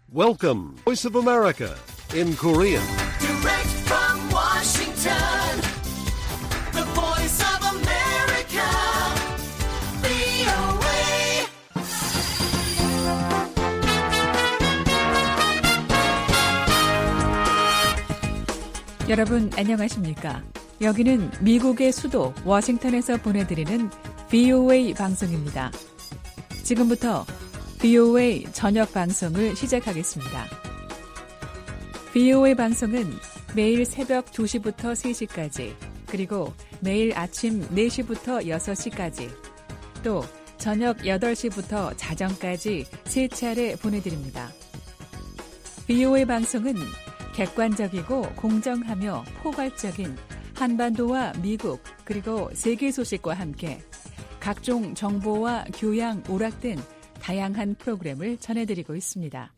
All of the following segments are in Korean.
Welcome, Voice of America in Korean. Direct from Washington, the Voice of America, VOA. 여러분 안녕하십니까? 여기는 미국의 수도 워싱턴에서 보내드리는 VOA 방송입니다. 지금부터 VOA 저녁 방송을 시작하겠습니다. VOA 방송은 매일 새벽 2시부터 3시까지, 그리고 매일 아침 4시부터 6시까지, 또 저녁 8시부터 자정까지 3차례 보내드립니다. VOA 방송은 객관적이고 공정하며 포괄적인 한반도와 미국 그리고 세계 소식과 함께 각종 정보와 교양, 오락 등 다양한 프로그램을 전해드리고 있습니다.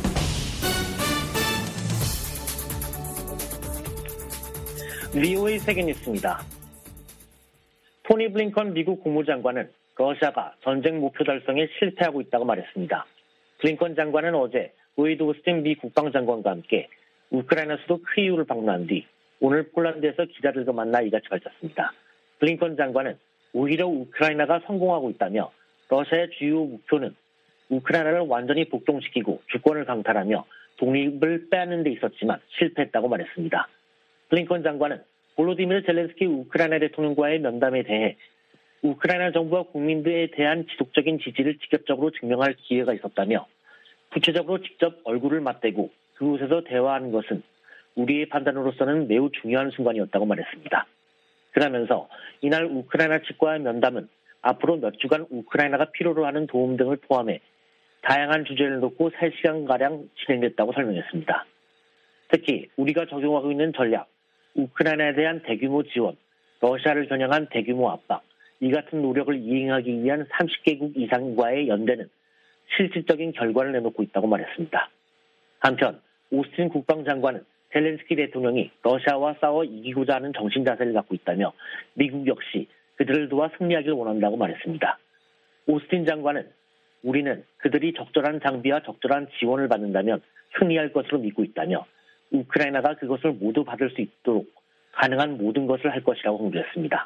VOA 세계뉴스입니다. 토니 블링컨 미국 국무장관은 러시아가 전쟁 목표 달성에 실패하고 있다고 말했습니다. 블링컨 장관은 어제 로이드 오스틴 미 국방장관과 함께 우크라이나 수도 키이우를 방문한 뒤 오늘 폴란드에서 기자들과 만나 이같이 밝혔습니다. 블링컨 장관은 오히려 우크라이나가 성공하고 있다며 러시아의 주요 목표는 우크라이나를 완전히 복종시키고 주권을 강탈하며 독립을 빼앗는 데 있었지만 실패했다고 말했습니다. 블링컨 장관은 볼로디미르 젤렌스키 우크라이나 대통령과의 면담에 대해 우크라이나 정부와 국민들에 대한 지속적인 지지를 직접적으로 증명할 기회가 있었다며 구체적으로 직접 얼굴을 맞대고 그곳에서 대화하는 것은 우리의 판단으로서는 매우 중요한 순간이었다고 말했습니다. 그러면서 이날 우크라이나 측과의 면담은 앞으로 몇 주간 우크라이나가 필요로 하는 도움 등을 포함해 다양한 주제를 놓고 3시간가량 진행됐다고 설명했습니다. 특히 우리가 적용하고 있는 전략, 우크라이나에 대한 대규모 지원, 러시아를 겨냥한 대규모 압박, 이 같은 노력을 이행하기 위한 30개국 이상과의 연대는 실질적인 결과를 내놓고 있다고 말했습니다. 한편 오스틴 국방장관은 젤렌스키 대통령이 러시아와 싸워 이기고자 하는 정신 자세를 갖고 있다며 미국 역시 그들을 도와 승리하길 원한다고 말했습니다. 오스틴 장관은 우리는 그들이 적절한 장비와 적절한 지원을 받는다면 승리할 것으로 믿고 있다며 우크라이나가 그것을 모두 받을 수 있도록 가능한 모든 것을 할 것이라고 강조했습니다.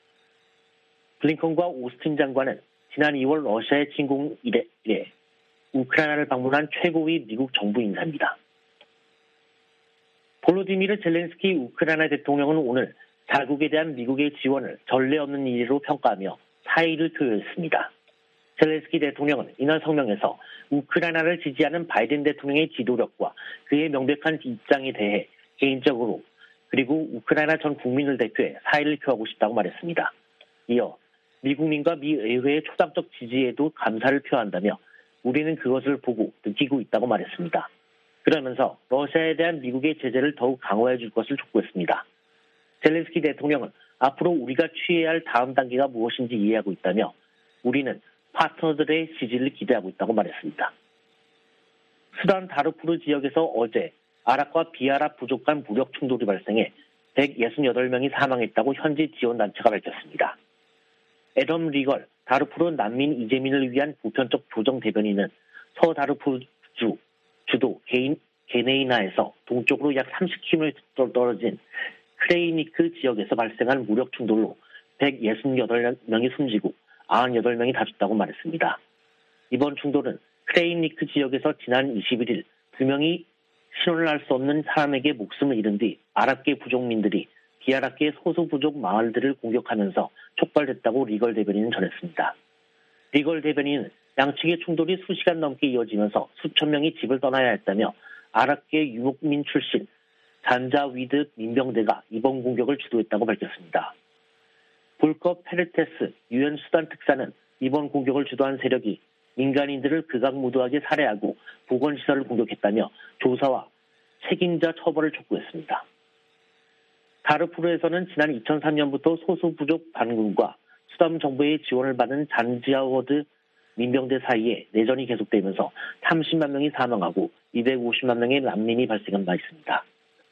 블링컨과 오스틴 장관은 지난 2월 러시아의 침공 이래 우크라이나를 방문한 최고위 미국 정부 인사입니다. 볼로디미르 젤렌스키 우크라이나 대통령은 오늘 자국에 대한 미국의 지원을 전례 없는 일으로 평가하며 사의를 표했습니다. 젤렌스키 대통령은 이날 성명에서 우크라이나를 지지하는 바이든 대통령의 지도력과 그의 명백한 입장에 대해 개인적으로 그리고 우크라이나 전 국민을 대표해 사의를 표하고 싶다고 말했습니다. 이어 미국민과 미 의회의 초당적 지지에도 감사를 표한다며 우리는 그것을 보고 느끼고 있다고 말했습니다. 그러면서 러시아에 대한 미국의 제재를 더욱 강화해 줄 것을 촉구했습니다. 젤렌스키 대통령은 앞으로 우리가 취해야 할 다음 단계가 무엇인지 이해하고 있다며 우리는 파트너들의 지지를 기대하고 있다고 말했습니다. 수단 다르푸르 지역에서 어제 아랍과 비아랍 부족 간 무력 충돌이 발생해 168명이 사망했다고 현지 지원단체가 밝혔습니다. 애덤 리걸 다르푸르 난민 이재민을 위한 보편적 조정 대변인은 서다르푸르 주도 게네이나에서 동쪽으로 약 30km 떨어진 크레이니크 지역에서 발생한 무력 충돌로 168명이 숨지고 98명이 다쳤다고 말했습니다. 이번 충돌은 크레이니크 지역에서 지난 21일 2명이 신원을 알 수 없는 사람에게 목숨을 잃은 뒤 아랍계 부족민들이 비아랍계 소수 부족 마을들을 공격하면서 촉발됐다고 리걸 대변인은 전했습니다. 리걸 대변인은 양측의 충돌이 수시간 넘게 이어지면서 수천 명이 집을 떠나야 했다며 아랍계 유목민 출신 잔자위드 민병대가 이번 공격을 주도했다고 밝혔습니다. 볼커 페르테스 유엔 수단 특사는 이번 공격을 주도한 세력이 민간인들을 극악무도하게 살해하고 보건시설을 공격했다며 조사와 책임자 처벌을 촉구했습니다. 다르푸르에서는 지난 2003년부터 소수부족 반군과 수단 정부의 지원을 받은 잔지아워드 민병대 사이에 내전이 계속되면서 30만 명이 사망하고 250만 명의 난민이 발생한 바 있습니다.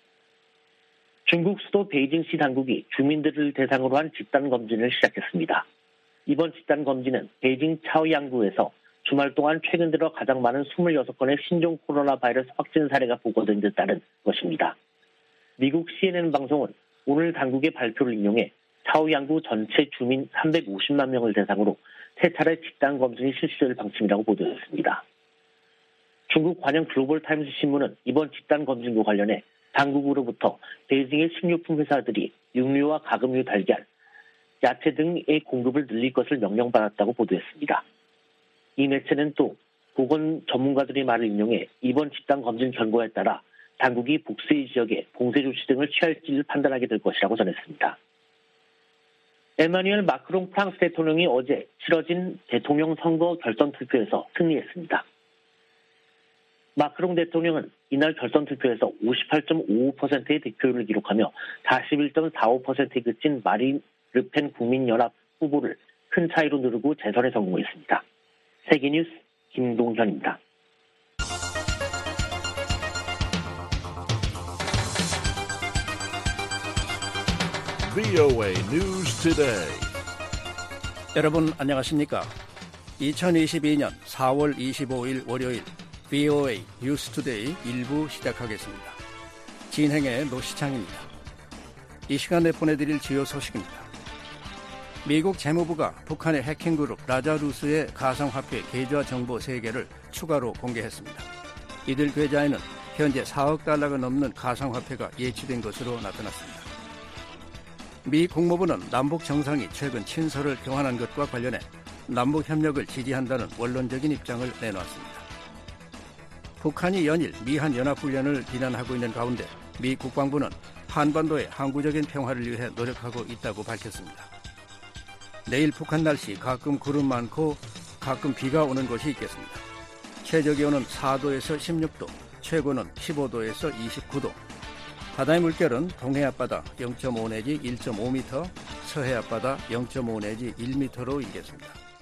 중국 수도 베이징시 당국이 주민들을 대상으로 한 집단 검진을 시작했습니다. 이번 집단 검진은 베이징 차오양구에서 주말 동안 최근 들어 가장 많은 26건의 신종 코로나 바이러스 확진 사례가 보고된 데 따른 것입니다. 미국 CNN 방송은 오늘 당국의 발표를 인용해 사우양구 전체 주민 350만 명을 대상으로 세 차례 집단 검진이 실시될 방침이라고 보도했습니다. 중국 관영 글로벌 타임스 신문은 이번 집단 검진과 관련해 당국으로부터 베이징의 식료품 회사들이 육류와 가금류 달걀, 야채 등의 공급을 늘릴 것을 명령받았다고 보도했습니다. 이 매체는 또 보건 전문가들의 말을 인용해 이번 집단 검진 결과에 따라 당국이 복수의 지역에 봉쇄 조치 등을 취할지를 판단하게 될 것이라고 전했습니다. 에마뉘엘 마크롱 프랑스 대통령이 어제 치러진 대통령 선거 결선 투표에서 승리했습니다. 마크롱 대통령은 이날 결선 투표에서 58.55%의 득표율을 기록하며 41.45%에 그친 마린 르펜 국민연합 후보를 큰 차이로 누르고 재선에 성공했습니다. 세계뉴스 김동현입니다. VOA News Today. 여러분 안녕하십니까? 2022년 4월 25일 월요일 VOA News Today 1부 시작하겠습니다. 진행의 노시창입니다. 이 시간에 보내드릴 주요 소식입니다. 미국 재무부가 북한의 해킹그룹 라자루스의 가상화폐 계좌 정보 3개를 추가로 공개했습니다. 이들 계좌에는 현재 4억 달러가 넘는 가상화폐가 예치된 것으로 나타났습니다. 미 국무부는 남북 정상이 최근 친서를 교환한 것과 관련해 남북 협력을 지지한다는 원론적인 입장을 내놓았습니다. 북한이 연일 미한 연합훈련을 비난하고 있는 가운데 미 국방부는 한반도의 항구적인 평화를 위해 노력하고 있다고 밝혔습니다. 내일 북한 날씨 가끔 구름 많고 가끔 비가 오는 곳이 있겠습니다. 최저기온은 4도에서 16도, 최고는 15도에서 29도. 바다의 물결은 동해 앞바다 0.5 내지 1.5m, 서해 앞바다 0.5 내지 1m로 일겠습니다.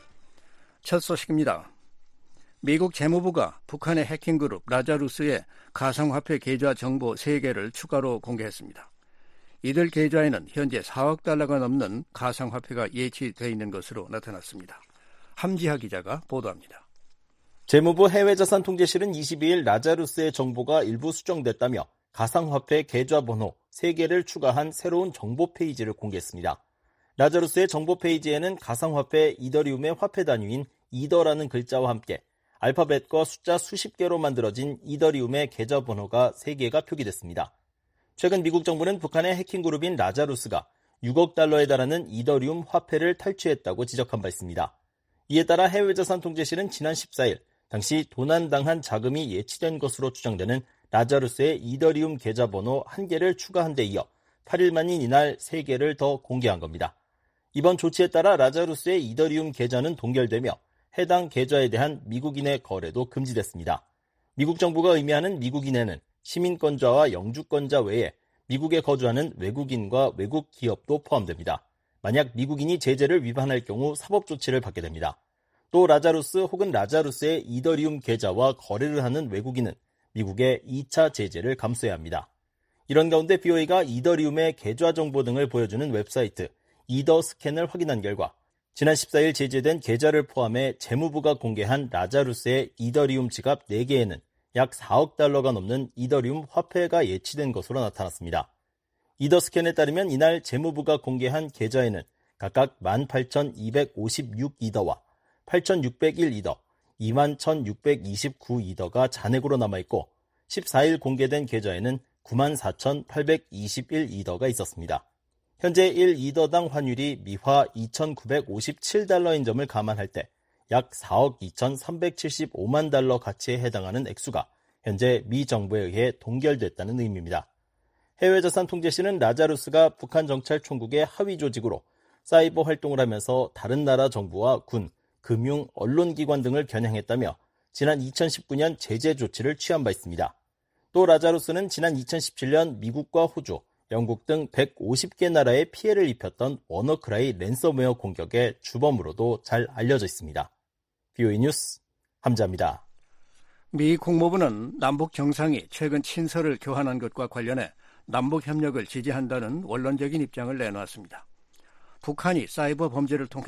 첫 소식입니다. 미국 재무부가 북한의 해킹그룹 라자루스의 가상화폐 계좌 정보 3개를 추가로 공개했습니다. 이들 계좌에는 현재 4억 달러가 넘는 가상화폐가 예치되어 있는 것으로 나타났습니다. 함지하 기자가 보도합니다. 재무부 해외자산통제실은 22일 라자루스의 정보가 일부 수정됐다며 가상화폐 계좌번호 3개를 추가한 새로운 정보 페이지를 공개했습니다. 라자루스의 정보 페이지에는 가상화폐 이더리움의 화폐 단위인 이더라는 글자와 함께 알파벳과 숫자 수십 개로 만들어진 이더리움의 계좌번호가 3개가 표기됐습니다. 최근 미국 정부는 북한의 해킹그룹인 라자루스가 6억 달러에 달하는 이더리움 화폐를 탈취했다고 지적한 바 있습니다. 이에 따라 해외자산통제실은 지난 14일 당시 도난당한 자금이 예치된 것으로 추정되는 라자루스의 이더리움 계좌번호 1개를 추가한 데 이어 8일 만인 이날 3개를 더 공개한 겁니다. 이번 조치에 따라 라자루스의 이더리움 계좌는 동결되며 해당 계좌에 대한 미국인의 거래도 금지됐습니다. 미국 정부가 의미하는 미국인에는 시민권자와 영주권자 외에 미국에 거주하는 외국인과 외국 기업도 포함됩니다. 만약 미국인이 제재를 위반할 경우 사법 조치를 받게 됩니다. 또 라자루스 혹은 라자루스의 이더리움 계좌와 거래를 하는 외국인은 미국의 2차 제재를 감수해야 합니다. 이런 가운데 BOA가 이더리움의 계좌 정보 등을 보여주는 웹사이트 이더스캔을 확인한 결과 지난 14일 제재된 계좌를 포함해 재무부가 공개한 라자루스의 이더리움 지갑 4개에는 약 4억 달러가 넘는 이더리움 화폐가 예치된 것으로 나타났습니다. 이더스캔에 따르면 이날 재무부가 공개한 계좌에는 각각 18,256이더와 8,601이더, 21,629이더가 잔액으로 남아있고 14일 공개된 계좌에는 94,821이더가 있었습니다. 현재 1이더당 환율이 미화 2,957달러인 점을 감안할 때 약 4억 2,375만 달러 가치에 해당하는 액수가 현재 미 정부에 의해 동결됐다는 의미입니다. 해외자산통제실은 라자루스가 북한 정찰총국의 하위 조직으로 사이버 활동을 하면서 다른 나라 정부와 군, 금융, 언론기관 등을 겨냥했다며 지난 2019년 제재 조치를 취한 바 있습니다. 또 라자루스는 지난 2017년 미국과 호주, 영국 등 150개 나라에 피해를 입혔던 워너크라이 랜섬웨어 공격의 주범으로도 잘 알려져 있습니다. BOA 뉴스 함자입니다. 미 국무부는 남북 정상이 최근 친서를 교환한 것과 관련해 남북 협력을 지지한다는 원론적인 입장을 내놓았습니다. 북한이 사이버 범죄를 통해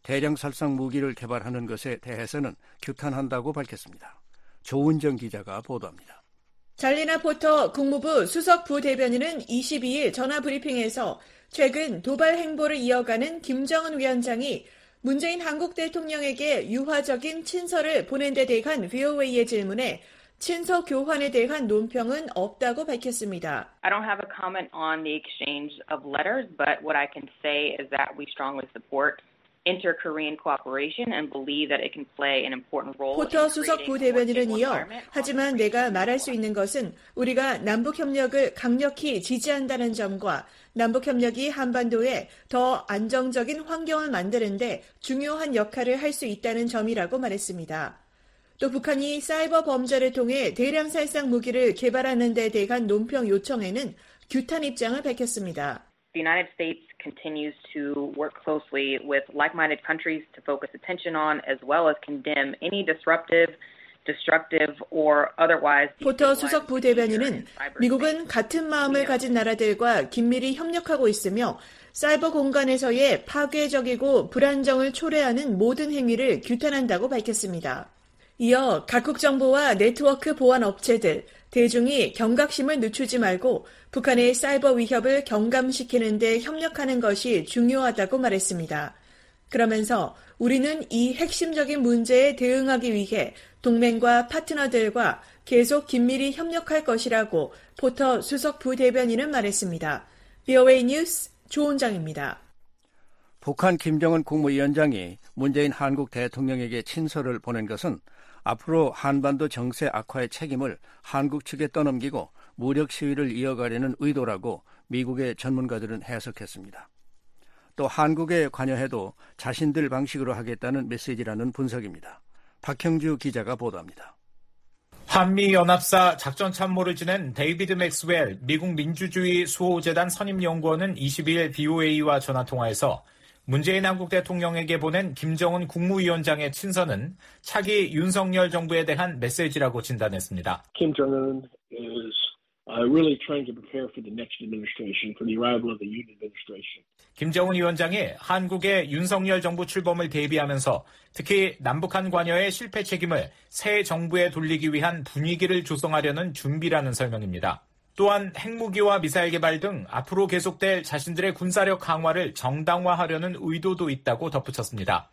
대량 살상 무기를 개발하는 것에 대해서는 규탄한다고 밝혔습니다. 조은정 기자가 보도합니다. 잘리나 포터 국무부 수석 부대변인은 22일 전화브리핑에서 최근 도발 행보를 이어가는 김정은 위원장이 문재인 한국 대통령에게 유화적인 친서를 보낸 데 대한 VOA의 질문에 친서 교환에 대한 논평은 없다고 밝혔습니다. I don't have a comment on the exchange of letters, but what I can say is that we strongly support inter-Korean cooperation and believe that it can play an important role. 포터 수석 부대변인은 이어 하지만 내가 말할 수 있는 것은 우리가 남북협력을 강력히 지지한다는 점과 남북협력이 한반도에 더 안정적인 환경을 만드는데 중요한 역할을 할 수 있다는 점이라고 말했습니다. 또 북한이 사이버 범죄를 통해 대량 살상 무기를 개발하는 데 대한 논평 요청에는 규탄 입장을 밝혔습니다. The United States continues to work closely with like-minded countries to focus attention on as well as condemn any disruptive, destructive or otherwise. 포터 수석 부대변인은 미국은 같은 마음을 가진 나라들과 긴밀히 협력하고 있으며 사이버 공간에서의 파괴적이고 불안정을 초래하는 모든 행위를 규탄한다고 밝혔습니다. 이어 각국 정보와 네트워크 보안 업체들, 대중이 경각심을 늦추지 말고 북한의 사이버 위협을 경감시키는 데 협력하는 것이 중요하다고 말했습니다. 그러면서 우리는 이 핵심적인 문제에 대응하기 위해 동맹과 파트너들과 계속 긴밀히 협력할 것이라고 포터 수석 부대변인은 말했습니다. VOA 뉴스 조은정입니다. 북한 김정은 국무위원장이 문재인 한국 대통령에게 친서를 보낸 것은 앞으로 한반도 정세 악화의 책임을 한국 측에 떠넘기고 무력 시위를 이어가려는 의도라고 미국의 전문가들은 해석했습니다. 또 한국에 관여해도 자신들 방식으로 하겠다는 메시지라는 분석입니다. 박형주 기자가 보도합니다. 한미연합사 작전참모를 지낸 데이비드 맥스웰 미국 민주주의 수호재단 선임연구원은 22일 BOA와 전화통화에서 문재인 한국 대통령에게 보낸 김정은 국무위원장의 친서는 차기 윤석열 정부에 대한 메시지라고 진단했습니다. Kim Jong-un is really trying to prepare for the next administration, for the arrival of the Yoon administration. 김정은 위원장이 한국의 윤석열 정부 출범을 대비하면서 특히 남북한 관여의 실패 책임을 새 정부에 돌리기 위한 분위기를 조성하려는 준비라는 설명입니다. 또한 핵무기와 미사일 개발 등 앞으로 계속될 자신들의 군사력 강화를 정당화하려는 의도도 있다고 덧붙였습니다.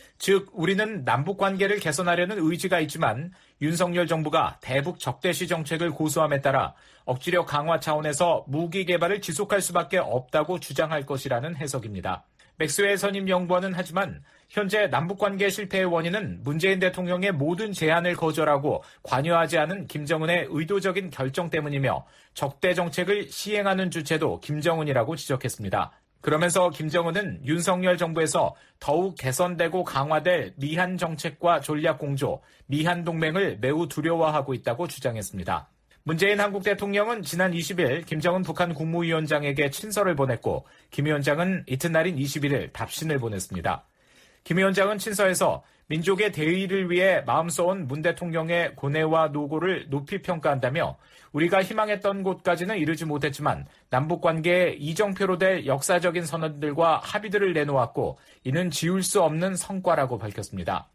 즉 우리는 남북관계를 개선하려는 의지가 있지만 윤석열 정부가 대북 적대시 정책을 고수함에 따라 억지력 강화 차원에서 무기 개발을 지속할 수밖에 없다고 주장할 것이라는 해석입니다. 맥스웰 선임연구원은 하지만 현재 남북관계 실패의 원인은 문재인 대통령의 모든 제안을 거절하고 관여하지 않은 김정은의 의도적인 결정 때문이며 적대 정책을 시행하는 주체도 김정은이라고 지적했습니다. 그러면서 김정은은 윤석열 정부에서 더욱 개선되고 강화될 미한 정책과 전략 공조, 미한 동맹을 매우 두려워하고 있다고 주장했습니다. 문재인 한국 대통령은 지난 20일 김정은 북한 국무위원장에게 친서를 보냈고 김 위원장은 이튿날인 21일 답신을 보냈습니다. 김 위원장은 친서에서 민족의 대의를 위해 마음 써온 문 대통령의 고뇌와 노고를 높이 평가한다며 우리가 희망했던 곳까지는 이르지 못했지만 남북관계에 이정표로 될 역사적인 선언들과 합의들을 내놓았고 이는 지울 수 없는 성과라고 밝혔습니다.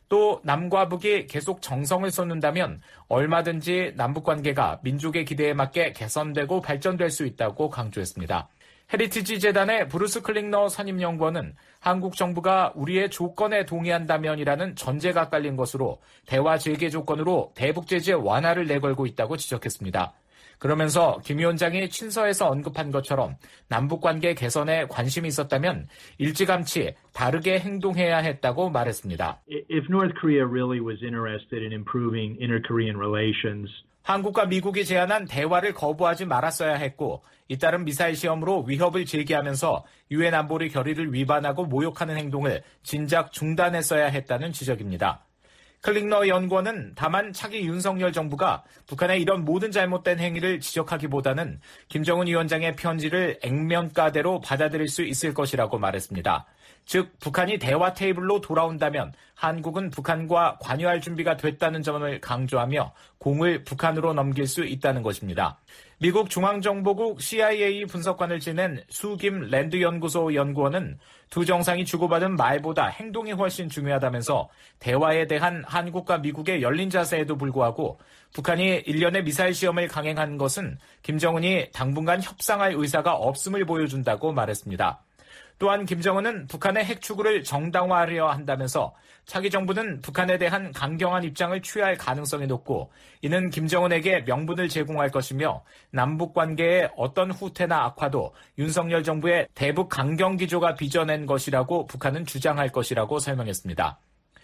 또 남과 북이 계속 정성을 쏟는다면 얼마든지 남북관계가 민족의 기대에 맞게 개선되고 발전될 수 있다고 강조했습니다. 헤리티지 재단의 브루스 클링너 선임연구원은 한국 정부가 우리의 조건에 동의한다면이라는 전제가 깔린 것으로 대화 재개 조건으로 대북 제재 완화를 내걸고 있다고 지적했습니다. 그러면서 김 위원장이 친서에서 언급한 것처럼 남북관계 개선에 관심이 있었다면 일찌감치 다르게 행동해야 했다고 말했습니다. If North Korea really was interested in improving inter-Korean relations, 한국과 미국이 제안한 대화를 거부하지 말았어야 했고 잇따른 미사일 시험으로 위협을 제기하면서 유엔 안보리 결의를 위반하고 모욕하는 행동을 진작 중단했어야 했다는 지적입니다. 클링너 연구원은 다만 차기 윤석열 정부가 북한의 이런 모든 잘못된 행위를 지적하기보다는 김정은 위원장의 편지를 액면가대로 받아들일 수 있을 것이라고 말했습니다. 즉 북한이 대화 테이블로 돌아온다면 한국은 북한과 관여할 준비가 됐다는 점을 강조하며 공을 북한으로 넘길 수 있다는 것입니다. 미국 중앙정보국 CIA 분석관을 지낸 수김 랜드연구소 연구원은 두 정상이 주고받은 말보다 행동이 훨씬 중요하다면서 대화에 대한 한국과 미국의 열린 자세에도 불구하고 북한이 일련의 미사일 시험을 강행한 것은 김정은이 당분간 협상할 의사가 없음을 보여준다고 말했습니다. 또한 김정은은 북한의 핵 추구를 정당화하려 한다면서 차기 정부는 북한에 대한 강경한 입장을 취할 가능성이 높고 이는 김정은에게 명분을 제공할 것이며 남북 관계의 어떤 후퇴나 악화도 윤석열 정부의 대북 강경 기조가 빚어낸 것이라고 북한은 주장할 것이라고 설명했습니다.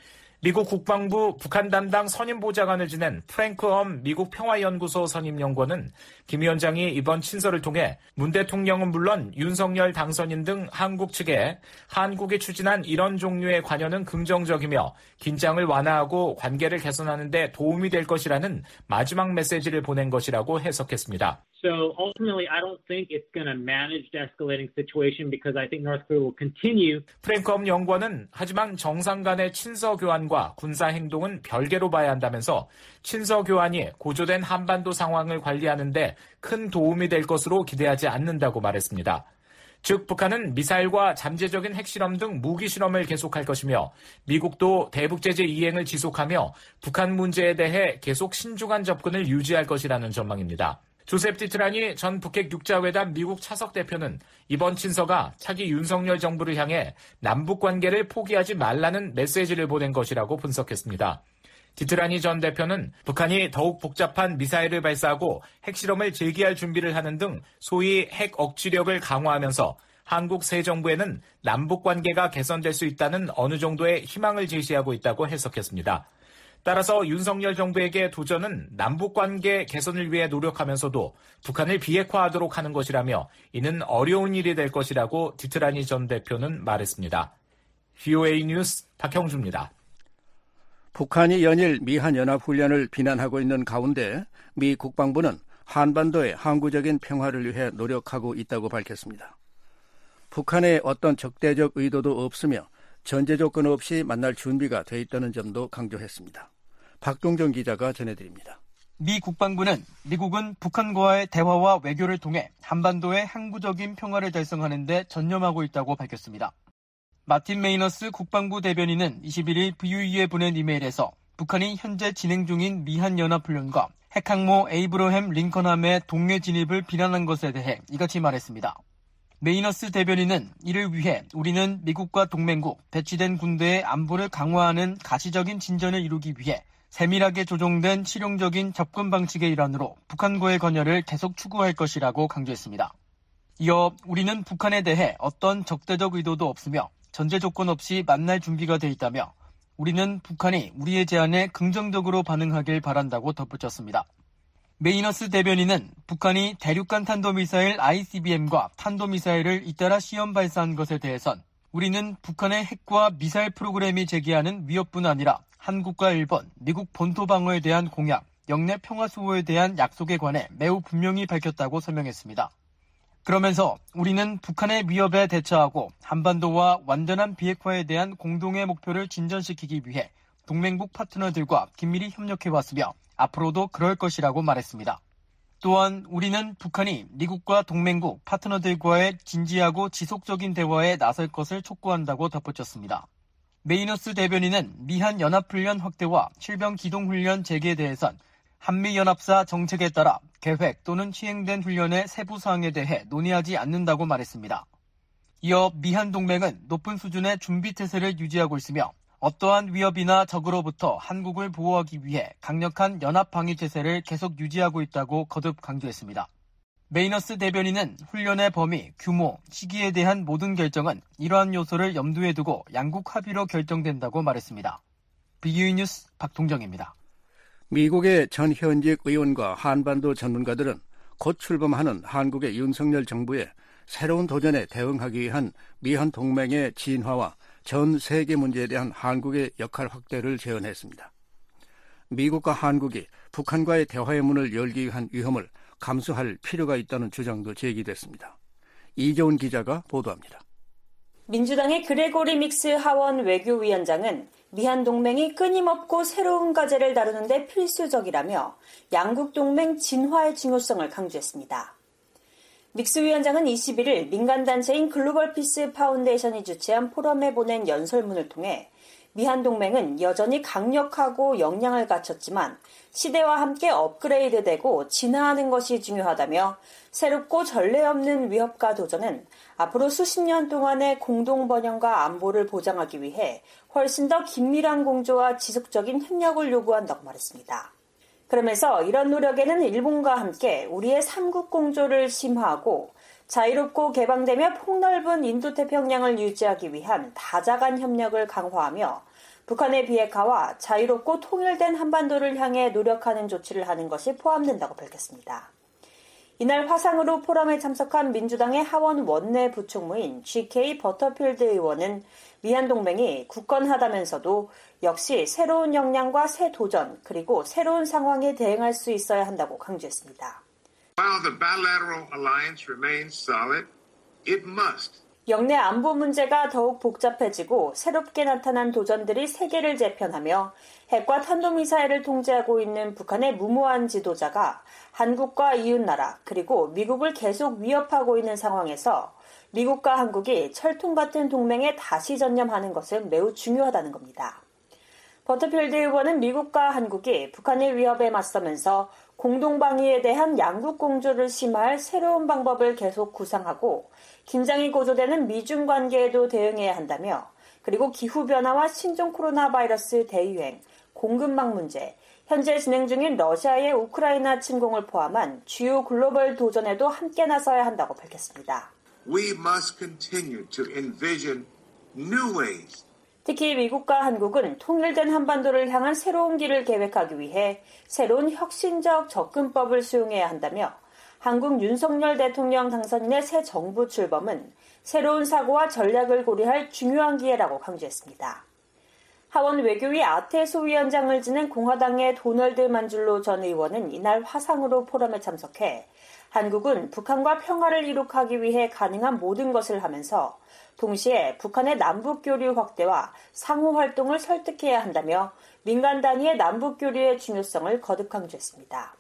미국 국방부 북한 담당 선임보좌관을 지낸 프랭크 엄 미국 평화연구소 선임연구원은 김 위원장이 이번 친서를 통해 문 대통령은 물론 윤석열 당선인 등 한국 측에 한국이 추진한 이런 종류의 관여는 긍정적이며 긴장을 완화하고 관계를 개선하는 데 도움이 될 것이라는 마지막 메시지를 보낸 것이라고 해석했습니다. So ultimately, I don't think it's going to manage the escalating situation because I think North Korea will continue. 프랭크 엄 연구원은 하지만 정상 간의 친서 교환과 군사 행동은 별개로 봐야 한다면서 친서 교환이 고조된 한반도 상황을 관리하는 데 큰 도움이 될 것으로 기대하지 않는다고 말했습니다. 즉 북한은 미사일과 잠재적인 핵실험 등 무기 실험을 계속할 것이며 미국도 대북제재 이행을 지속하며 북한 문제에 대해 계속 신중한 접근을 유지할 것이라는 전망입니다. 조셉 디트라니 전 북핵 육자회담 미국 차석 대표는 이번 친서가 차기 윤석열 정부를 향해 남북 관계를 포기하지 말라는 메시지를 보낸 것이라고 분석했습니다. 디트라니 전 대표는 북한이 더욱 복잡한 미사일을 발사하고 핵실험을 재개할 준비를 하는 등 소위 핵 억지력을 강화하면서 한국 새 정부에는 남북 관계가 개선될 수 있다는 어느 정도의 희망을 제시하고 있다고 해석했습니다. 따라서 윤석열 정부에게 도전은 남북관계 개선을 위해 노력하면서도 북한을 비핵화하도록 하는 것이라며 이는 어려운 일이 될 것이라고 디트라니 전 대표는 말했습니다. VOA 뉴스 박형주입니다. 북한이 연일 미한연합훈련을 비난하고 있는 가운데 미 국방부는 한반도의 항구적인 평화를 위해 노력하고 있다고 밝혔습니다. 북한의 어떤 적대적 의도도 없으며 전제 조건 없이 만날 준비가 돼 있다는 점도 강조했습니다. 박동정 기자가 전해드립니다. 미 국방부는 미국은 북한과의 대화와 외교를 통해 한반도의 항구적인 평화를 달성하는 데 전념하고 있다고 밝혔습니다. 마틴 메이너스 국방부 대변인은 21일 VOE에 보낸 이메일에서 북한이 현재 진행 중인 미한연합훈련과 핵항모 에이브러햄 링컨함의 동해 진입을 비난한 것에 대해 이같이 말했습니다. 메이너스 대변인은 이를 위해 우리는 미국과 동맹국, 배치된 군대의 안보를 강화하는 가시적인 진전을 이루기 위해 세밀하게 조정된 실용적인 접근 방식의 일환으로 북한과의 관여를 계속 추구할 것이라고 강조했습니다. 이어 우리는 북한에 대해 어떤 적대적 의도도 없으며 전제 조건 없이 만날 준비가 돼 있다며 우리는 북한이 우리의 제안에 긍정적으로 반응하길 바란다고 덧붙였습니다. 메이너스 대변인은 북한이 대륙간 탄도미사일 ICBM과 탄도미사일을 잇따라 시험 발사한 것에 대해선 우리는 북한의 핵과 미사일 프로그램이 제기하는 위협뿐 아니라 한국과 일본, 미국 본토 방어에 대한 공약, 영내 평화 수호에 대한 약속에 관해 매우 분명히 밝혔다고 설명했습니다. 그러면서 우리는 북한의 위협에 대처하고 한반도와 완전한 비핵화에 대한 공동의 목표를 진전시키기 위해 동맹국 파트너들과 긴밀히 협력해왔으며 앞으로도 그럴 것이라고 말했습니다. 또한 우리는 북한이 미국과 동맹국 파트너들과의 진지하고 지속적인 대화에 나설 것을 촉구한다고 덧붙였습니다. 메이너스 대변인은 미한 연합훈련 확대와 실병 기동훈련 재개에 대해선 한미연합사 정책에 따라 계획 또는 시행된 훈련의 세부 사항에 대해 논의하지 않는다고 말했습니다. 이어 미한 동맹은 높은 수준의 준비 태세를 유지하고 있으며 어떠한 위협이나 적으로부터 한국을 보호하기 위해 강력한 연합 방위 태세를 계속 유지하고 있다고 거듭 강조했습니다. 메이너스 대변인은 훈련의 범위, 규모, 시기에 대한 모든 결정은 이러한 요소를 염두에 두고 양국 합의로 결정된다고 말했습니다. VOA 뉴스 박동정입니다. 미국의 전 현직 의원과 한반도 전문가들은 곧 출범하는 한국의 윤석열 정부의 새로운 도전에 대응하기 위한 미한 동맹의 진화와 전 세계 문제에 대한 한국의 역할 확대를 제언했습니다. 미국과 한국이 북한과의 대화의 문을 열기 위한 위험을 감수할 필요가 있다는 주장도 제기됐습니다. 이재훈 기자가 보도합니다. 민주당의 그레고리 믹스 하원 외교위원장은 미한 동맹이 끊임없고 새로운 과제를 다루는 데 필수적이라며 양국 동맹 진화의 중요성을 강조했습니다. 믹스 위원장은 21일 민간단체인 글로벌 피스 파운데이션이 주최한 포럼에 보낸 연설문을 통해 미한 동맹은 여전히 강력하고 역량을 갖췄지만 시대와 함께 업그레이드되고 진화하는 것이 중요하다며 새롭고 전례 없는 위협과 도전은 앞으로 수십 년 동안의 공동 번영과 안보를 보장하기 위해 훨씬 더 긴밀한 공조와 지속적인 협력을 요구한다고 말했습니다. 그러면서 이런 노력에는 일본과 함께 우리의 삼국 공조를 심화하고 자유롭고 개방되며 폭넓은 인도태평양을 유지하기 위한 다자간 협력을 강화하며 북한의 비핵화와 자유롭고 통일된 한반도를 향해 노력하는 조치를 하는 것이 포함된다고 밝혔습니다. 이날 화상으로 포럼에 참석한 민주당의 하원 원내 부총무인 GK 버터필드 의원은 미한 동맹이 굳건하다면서도 역시 새로운 역량과 새 도전 그리고 새로운 상황에 대응할 수 있어야 한다고 강조했습니다. While the bilateral alliance remains solid, it must. 영내 안보 문제가 더욱 복잡해지고 새롭게 나타난 도전들이 세계를 재편하며 핵과 탄도미사일을 통제하고 있는 북한의 무모한 지도자가 한국과 이웃나라 그리고 미국을 계속 위협하고 있는 상황에서 미국과 한국이 철통 같은 동맹에 다시 전념하는 것은 매우 중요하다는 겁니다. 버터필드 의원은 미국과 한국이 북한의 위협에 맞서면서 공동방위에 대한 양국 공조를 심화할 새로운 방법을 계속 구상하고 긴장이 고조되는 미중 관계에도 대응해야 한다며 그리고 기후변화와 신종 코로나 바이러스 대유행, 공급망 문제, 현재 진행 중인 러시아의 우크라이나 침공을 포함한 주요 글로벌 도전에도 함께 나서야 한다고 밝혔습니다. We must continue to envision new ways. 특히 미국과 한국은 통일된 한반도를 향한 새로운 길을 계획하기 위해 새로운 혁신적 접근법을 수용해야 한다며 한국 윤석열 대통령 당선인의 새 정부 출범은 새로운 사고와 전략을 고려할 중요한 기회라고 강조했습니다. 하원 외교위 아태소 위원장을 지낸 공화당의 도널드 만줄로 전 의원은 이날 화상으로 포럼에 참석해 한국은 북한과 평화를 이룩하기 위해 가능한 모든 것을 하면서 동시에 북한의 남북교류 확대와 상호활동을 설득해야 한다며 민간 단위의 남북교류의 중요성을 거듭 강조했습니다.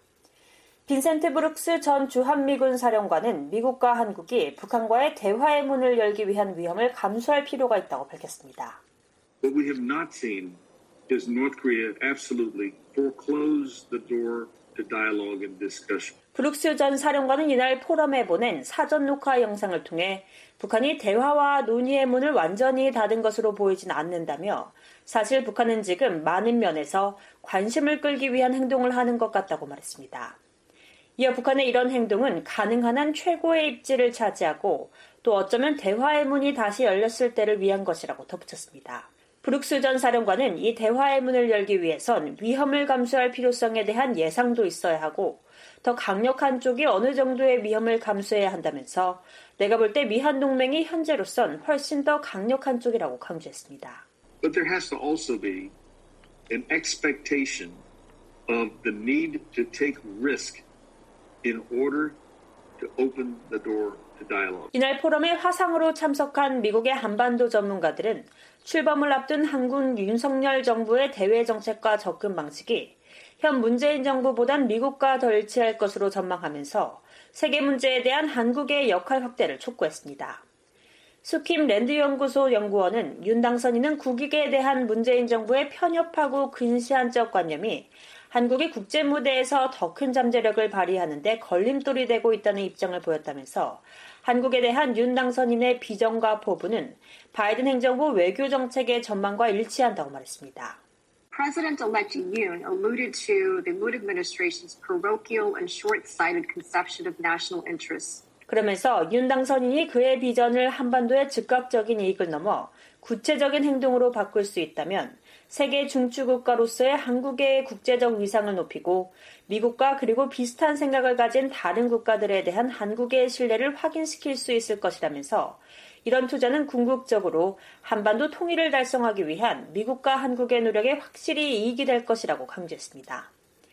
빈센트 브룩스 전 주한미군 사령관은 미국과 한국이 북한과의 대화의 문을 열기 위한 위험을 감수할 필요가 있다고 밝혔습니다. What we have not seen is North Korea absolutely foreclose the door to dialogue and discussion. 브룩스 전 사령관은 이날 포럼에 보낸 사전 녹화 영상을 통해 북한이 대화와 논의의 문을 완전히 닫은 것으로 보이진 않는다며 사실 북한은 지금 많은 면에서 관심을 끌기 위한 행동을 하는 것 같다고 말했습니다. 이어 북한의 이런 행동은 가능한 한 최고의 입지를 차지하고 또 어쩌면 대화의 문이 다시 열렸을 때를 위한 것이라고 덧붙였습니다. 브룩스 전 사령관은 이 대화의 문을 열기 위해선 위험을 감수할 필요성에 대한 예상도 있어야 하고 더 강력한 쪽이 어느 정도의 위험을 감수해야 한다면서 내가 볼 때 미한 동맹이 현재로선 훨씬 더 강력한 쪽이라고 강조했습니다. But there has to also be an expectation of the need to take risk in order to open the door to dialogue. 이날 포럼에 화상으로 참석한 미국의 한반도 전문가들은 출범을 앞둔 한국 윤석열 정부의 대외 정책과 접근 방식이 현 문재인 정부보단 미국과 더 일치할 것으로 전망하면서 세계 문제에 대한 한국의 역할 확대를 촉구했습니다. 수킴 랜드연구소 연구원은 윤 당선인은 국익에 대한 문재인 정부의 편협하고 근시안적 관념이 한국이 국제 무대에서 더 큰 잠재력을 발휘하는 데 걸림돌이 되고 있다는 입장을 보였다면서 한국에 대한 윤 당선인의 비전과 포부는 바이든 행정부 외교 정책의 전망과 일치한다고 말했습니다. President-elect Yoon alluded to the Moon administration's parochial and short-sighted conception of national interests. 그러면서 윤 당선인이 그의 비전을 한반도의 즉각적인 이익을 넘어 구체적인 행동으로 바꿀 수 있다면 세계 중추국가로서의 한국의 국제적 위상을 높이고 미국과 그리고 비슷한 생각을 가진 다른 국가들에 대한 한국의 신뢰를 확인시킬 수 있을 것이라면서 이런 투자는 궁극적으로 한반도 통일을 달성하기 위한 미국과 한국의 노력에 확실히 이익이 될 것이라고 강조했습니다.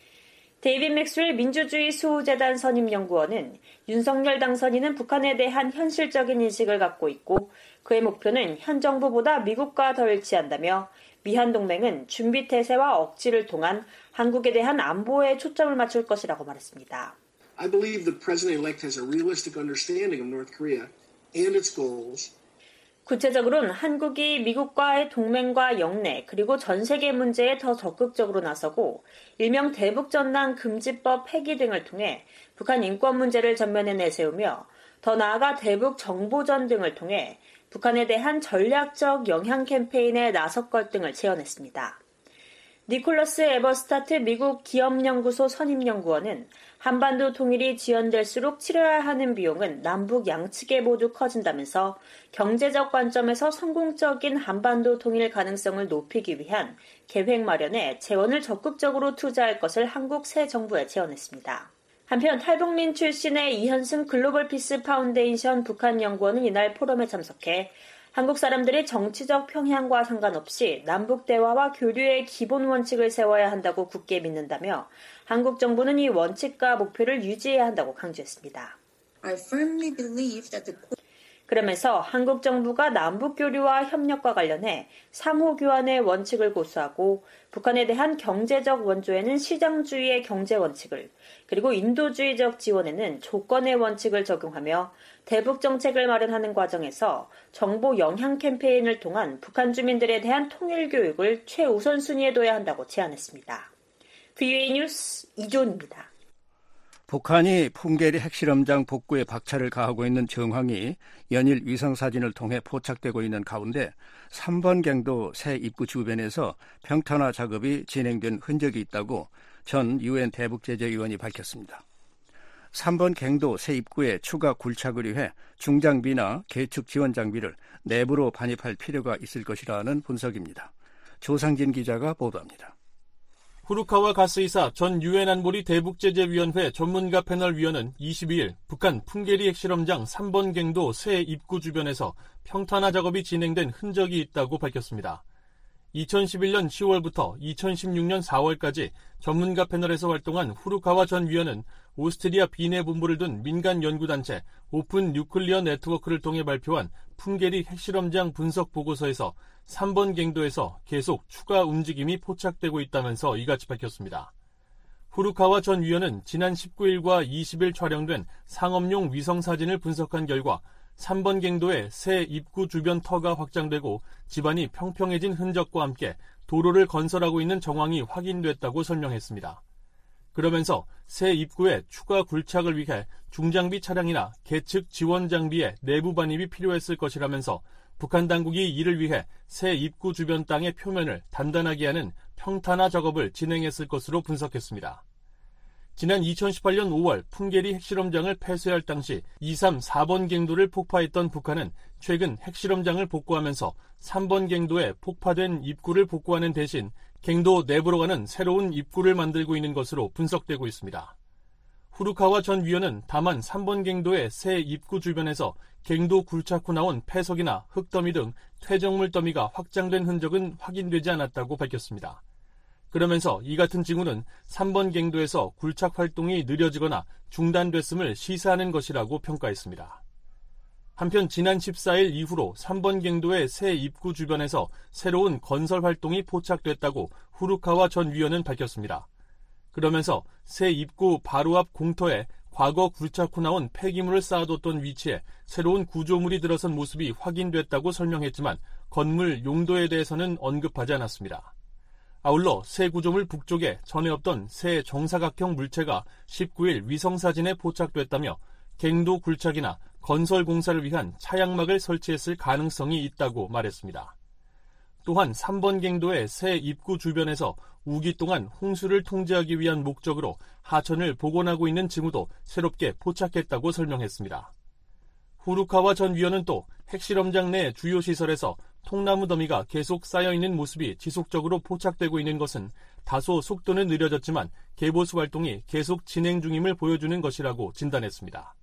데이빗 맥스웰 민주주의 수호재단 선임연구원은 윤석열 당선인은 북한에 대한 현실적인 인식을 갖고 있고 그의 목표는 현 정부보다 미국과 더 일치한다며 미한 동맹은 준비태세와 억지를 통한 한국에 대한 안보에 초점을 맞출 것이라고 말했습니다. I believe the president-elect has a realistic understanding of North Korea and its goals. 구체적으로는 한국이 미국과의 동맹과 영내 그리고 전 세계 문제에 더 적극적으로 나서고 일명 대북전단 금지법 폐기 등을 통해 북한 인권 문제를 전면에 내세우며 더 나아가 대북 정보전 등을 통해 북한에 대한 전략적 영향 캠페인에 나설 것 등을 제언했습니다. 니콜러스 에버스타트 미국 기업연구소 선임연구원은 한반도 통일이 지연될수록 치러야 하는 비용은 남북 양측에 모두 커진다면서 경제적 관점에서 성공적인 한반도 통일 가능성을 높이기 위한 계획 마련에 재원을 적극적으로 투자할 것을 한국 새 정부에 제언했습니다. 한편 탈북민 출신의 이현승 글로벌 피스 파운데이션 북한 연구원은 이날 포럼에 참석해 한국 사람들이 정치적 평향과 상관없이 남북 대화와 교류의 기본 원칙을 세워야 한다고 굳게 믿는다며 한국 정부는 이 원칙과 목표를 유지해야 한다고 강조했습니다. I firmly believe that the 그러면서 한국 정부가 남북 교류와 협력과 관련해 상호 교환의 원칙을 고수하고 북한에 대한 경제적 원조에는 시장주의의 경제 원칙을 그리고 인도주의적 지원에는 조건의 원칙을 적용하며 대북 정책을 마련하는 과정에서 정보 영향 캠페인을 통한 북한 주민들에 대한 통일 교육을 최우선순위에 둬야 한다고 제안했습니다. VOA 뉴스 이조은입니다. 북한이 풍계리 핵실험장 복구에 박차를 가하고 있는 정황이 연일 위성사진을 통해 포착되고 있는 가운데 3번 갱도 새 입구 주변에서 평탄화 작업이 진행된 흔적이 있다고 전 UN 대북제재위원이 밝혔습니다. 3번 갱도 새 입구에 추가 굴착을 위해 중장비나 개축 지원 장비를 내부로 반입할 필요가 있을 것이라는 분석입니다. 조상진 기자가 보도합니다. 후루카와 가스이사 전 유엔 안보리 대북제재위원회 전문가 패널 위원은 22일 북한 풍계리 핵실험장 3번 갱도 새 입구 주변에서 평탄화 작업이 진행된 흔적이 있다고 밝혔습니다. 2011년 10월부터 2016년 4월까지 전문가 패널에서 활동한 후루카와 전 위원은 오스트리아 비내 본부를 둔 민간 연구단체 오픈 뉴클리어 네트워크를 통해 발표한 풍계리 핵실험장 분석 보고서에서 3번 갱도에서 계속 추가 움직임이 포착되고 있다면서 이같이 밝혔습니다. 후루카와 전 위원은 지난 19일과 20일 촬영된 상업용 위성사진을 분석한 결과 3번 갱도의 새 입구 주변 터가 확장되고 집안이 평평해진 흔적과 함께 도로를 건설하고 있는 정황이 확인됐다고 설명했습니다. 그러면서 새 입구에 추가 굴착을 위해 중장비 차량이나 계측 지원 장비의 내부 반입이 필요했을 것이라면서 북한 당국이 이를 위해 새 입구 주변 땅의 표면을 단단하게 하는 평탄화 작업을 진행했을 것으로 분석했습니다. 지난 2018년 5월 풍계리 핵실험장을 폐쇄할 당시 2, 3, 4번 갱도를 폭파했던 북한은 최근 핵실험장을 복구하면서 3번 갱도에 폭파된 입구를 복구하는 대신 갱도 내부로 가는 새로운 입구를 만들고 있는 것으로 분석되고 있습니다. 후루카와 전 위원은 다만 3번 갱도의 새 입구 주변에서 갱도 굴착 후 나온 폐석이나 흙더미 등 퇴적물 더미가 확장된 흔적은 확인되지 않았다고 밝혔습니다. 그러면서 이 같은 징후는 3번 갱도에서 굴착 활동이 느려지거나 중단됐음을 시사하는 것이라고 평가했습니다. 한편 지난 14일 이후로 3번 갱도의 새 입구 주변에서 새로운 건설 활동이 포착됐다고 후루카와 전 위원은 밝혔습니다. 그러면서 새 입구 바로 앞 공터에 과거 굴착 후 나온 폐기물을 쌓아뒀던 위치에 새로운 구조물이 들어선 모습이 확인됐다고 설명했지만 건물 용도에 대해서는 언급하지 않았습니다. 아울러 새 구조물 북쪽에 전에 없던 새 정사각형 물체가 19일 위성사진에 포착됐다며 갱도 굴착이나 건설 공사를 위한 차양막을 설치했을 가능성이 있다고 말했습니다. 또한 3번 갱도의 새 입구 주변에서 우기 동안 홍수를 통제하기 위한 목적으로 하천을 복원하고 있는 징후도 새롭게 포착했다고 설명했습니다. 후루카와 전 위원은 또 핵실험장 내 주요 시설에서 통나무 더미가 계속 쌓여있는 모습이 지속적으로 포착되고 있는 것은 다소 속도는 느려졌지만 개보수 활동이 계속 진행 중임을 보여주는 것이라고 진단했습니다.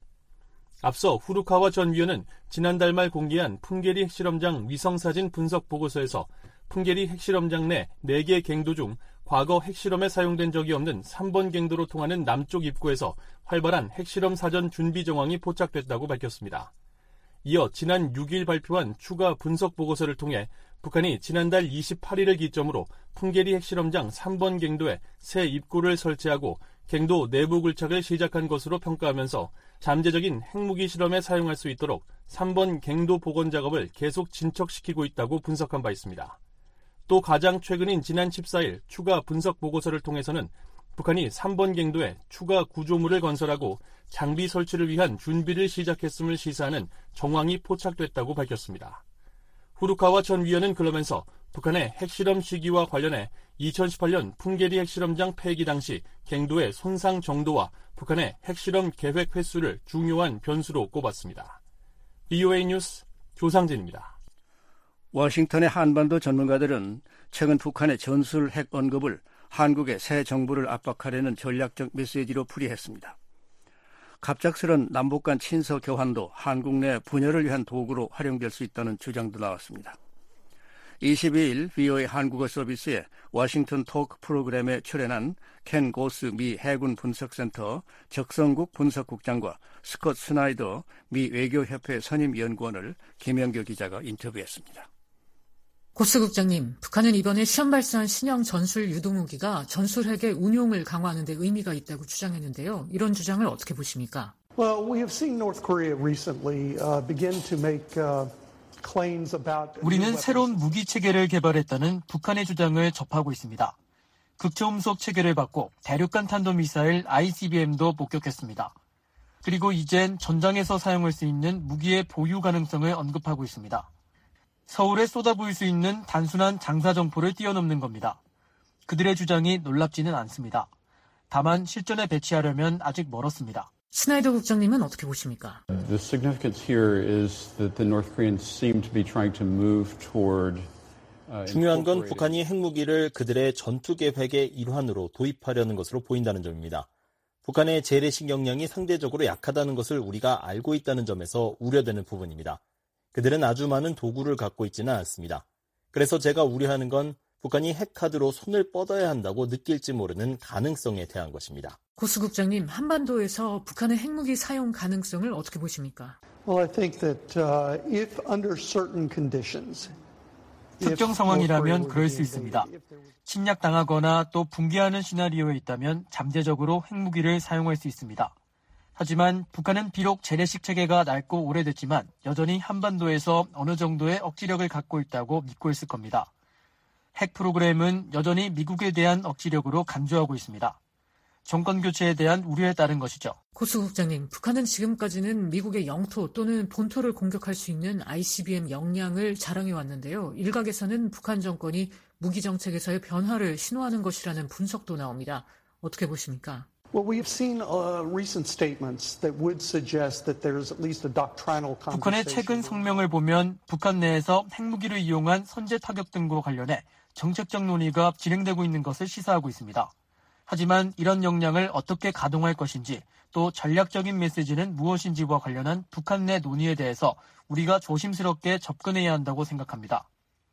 앞서 후루카와 전 위원은 지난달 말 공개한 풍계리 핵실험장 위성사진 분석 보고서에서 풍계리 핵실험장 내 4개 갱도 중 과거 핵실험에 사용된 적이 없는 3번 갱도로 통하는 남쪽 입구에서 활발한 핵실험 사전 준비 정황이 포착됐다고 밝혔습니다. 이어 지난 6일 발표한 추가 분석 보고서를 통해 북한이 지난달 28일을 기점으로 풍계리 핵실험장 3번 갱도에 새 입구를 설치하고 갱도 내부 굴착을 시작한 것으로 평가하면서 잠재적인 핵무기 실험에 사용할 수 있도록 3번 갱도 복원 작업을 계속 진척시키고 있다고 분석한 바 있습니다. 또 가장 최근인 지난 14일 추가 분석 보고서를 통해서는 북한이 3번 갱도에 추가 구조물을 건설하고 장비 설치를 위한 준비를 시작했음을 시사하는 정황이 포착됐다고 밝혔습니다. 후루카와 전 위원은 그러면서 북한의 핵실험 시기와 관련해 2018년 풍계리 핵실험장 폐기 당시 갱도의 손상 정도와 북한의 핵실험 계획 횟수를 중요한 변수로 꼽았습니다. VOA 뉴스 조상진입니다. 워싱턴의 한반도 전문가들은 최근 북한의 전술 핵 언급을 한국의 새 정부를 압박하려는 전략적 메시지로 풀이했습니다. 갑작스런 남북 간 친서 교환도 한국 내 분열을 위한 도구로 활용될 수 있다는 주장도 나왔습니다. 22일 VOA 한국어 서비스의 워싱턴 토크 프로그램에 출연한 켄 고스 미 해군 분석센터 적성국 분석국장과 스콧 스나이더 미 외교협회 선임연구원을 김영교 기자가 인터뷰했습니다. 고스 국장님, 북한은 이번에 시험 발사한 신형 전술 유도무기가 전술 핵의 운용을 강화하는 데 의미가 있다고 주장했는데요. 이런 주장을 어떻게 보십니까? Well, we have seen North Korea recently begin to make claims about. 우리는 새로운 무기 체계를 개발했다는 북한의 주장을 접하고 있습니다. 극초음속 체계를 받고 대륙간 탄도미사일 ICBM도 목격했습니다. 그리고 이젠 전장에서 사용할 수 있는 무기의 보유 가능성을 언급하고 있습니다. 서울에 쏟아부을 수 있는 단순한 장사정포를 뛰어넘는 겁니다. 그들의 주장이 놀랍지는 않습니다. 다만 실전에 배치하려면 아직 멀었습니다. 스나이더 국장님은 어떻게 보십니까? The significance here is that the North Koreans seem to be trying to move toward 중요한 건 북한이 핵무기를 그들의 전투 계획의 일환으로 도입하려는 것으로 보인다는 점입니다. 북한의 재래식 역량이 상대적으로 약하다는 것을 우리가 알고 있다는 점에서 우려되는 부분입니다. 그들은 아주 많은 도구를 갖고 있지는 않습니다. 그래서 제가 우려하는 건 북한이 핵카드로 손을 뻗어야 한다고 느낄지 모르는 가능성에 대한 것입니다. 고스 국장님, 한반도에서 북한의 핵무기 사용 가능성을 어떻게 보십니까? Well, I think that if under certain conditions, 특정 상황이라면 그럴 수 있습니다. 침략당하거나 또 붕괴하는 시나리오에 있다면 잠재적으로 핵무기를 사용할 수 있습니다. 하지만 북한은 비록 재래식 체계가 낡고 오래됐지만 여전히 한반도에서 어느 정도의 억지력을 갖고 있다고 믿고 있을 겁니다. 핵 프로그램은 여전히 미국에 대한 억지력으로 간주하고 있습니다. 정권 교체에 대한 우려에 따른 것이죠. 고스 국장님, 북한은 지금까지는 미국의 영토 또는 본토를 공격할 수 있는 ICBM 역량을 자랑해 왔는데요. 일각에서는 북한 정권이 무기 정책에서의 변화를 신호하는 것이라는 분석도 나옵니다. 어떻게 보십니까? Well, we have seen recent statements that would suggest that there is at least a doctrinal conversation. 북한의 최근 성명을 보면 북한 내에서 핵무기를 이용한 선제 타격 등과 관련해 정책적 논의가 진행되고 있는 것을 시사하고 있습니다. 하지만 이런 역량을 어떻게 가동할 것인지 또 전략적인 메시지는 무엇인지와 관련한 북한 내 논의에 대해서 우리가 조심스럽게 접근해야 한다고 생각합니다.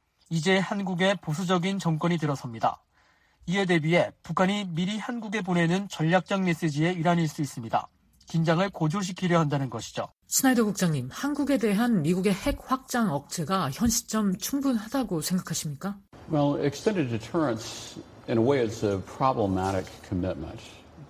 이제 한국에 보수적인 정권이 들어섭니다. 이에 대비해 북한이 미리 한국에 보내는 전략적 메시지의 일환일 수 있습니다. 긴장을 고조시키려 한다는 것이죠. 스나이더 국장님, 한국에 대한 미국의 핵 확장 억제가 현 시점 충분하다고 생각하십니까? Well, extended deterrence, in a way, is a problematic commitment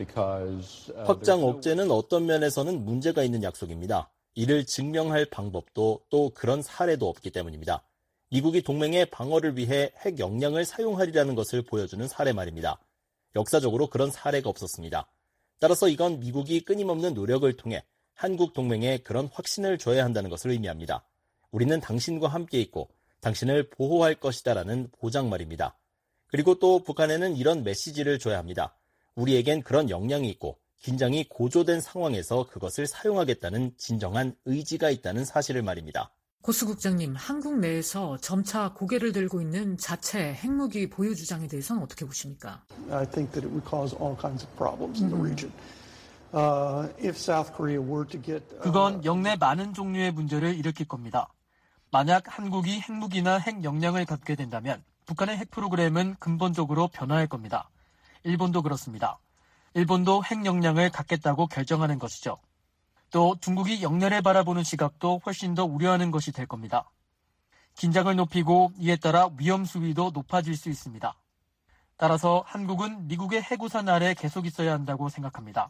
because 확장 억제는 어떤 면에서는 문제가 있는 약속입니다. 이를 증명할 방법도 또 그런 사례도 없기 때문입니다. 미국이 동맹의 방어를 위해 핵 역량을 사용하리라는 것을 보여주는 사례 말입니다. 역사적으로 그런 사례가 없었습니다. 따라서 이건 미국이 끊임없는 노력을 통해 한국 동맹에 그런 확신을 줘야 한다는 것을 의미합니다. 우리는 당신과 함께 있고 당신을 보호할 것이다라는 보장 말입니다. 그리고 또 북한에는 이런 메시지를 줘야 합니다. 우리에겐 그런 역량이 있고 긴장이 고조된 상황에서 그것을 사용하겠다는 진정한 의지가 있다는 사실을 말입니다. 고스 국장님, 한국 내에서 점차 고개를 들고 있는 자체 핵무기 보유 주장에 대해서는 어떻게 보십니까? I think that it would cause all kinds of problems in the region. If South Korea were to get 그건 영내 많은 종류의 문제를 일으킬 겁니다. 만약 한국이 핵무기나 핵 역량을 갖게 된다면 북한의 핵 프로그램은 근본적으로 변화할 겁니다. 일본도 그렇습니다. 일본도 핵 역량을 갖겠다고 결정하는 것이죠. 또 중국이 영내를 바라보는 시각도 훨씬 더 우려하는 것이 될 겁니다. 긴장을 높이고 이에 따라 위험 수위도 높아질 수 있습니다. 따라서 한국은 미국의 해구산 아래 계속 있어야 한다고 생각합니다.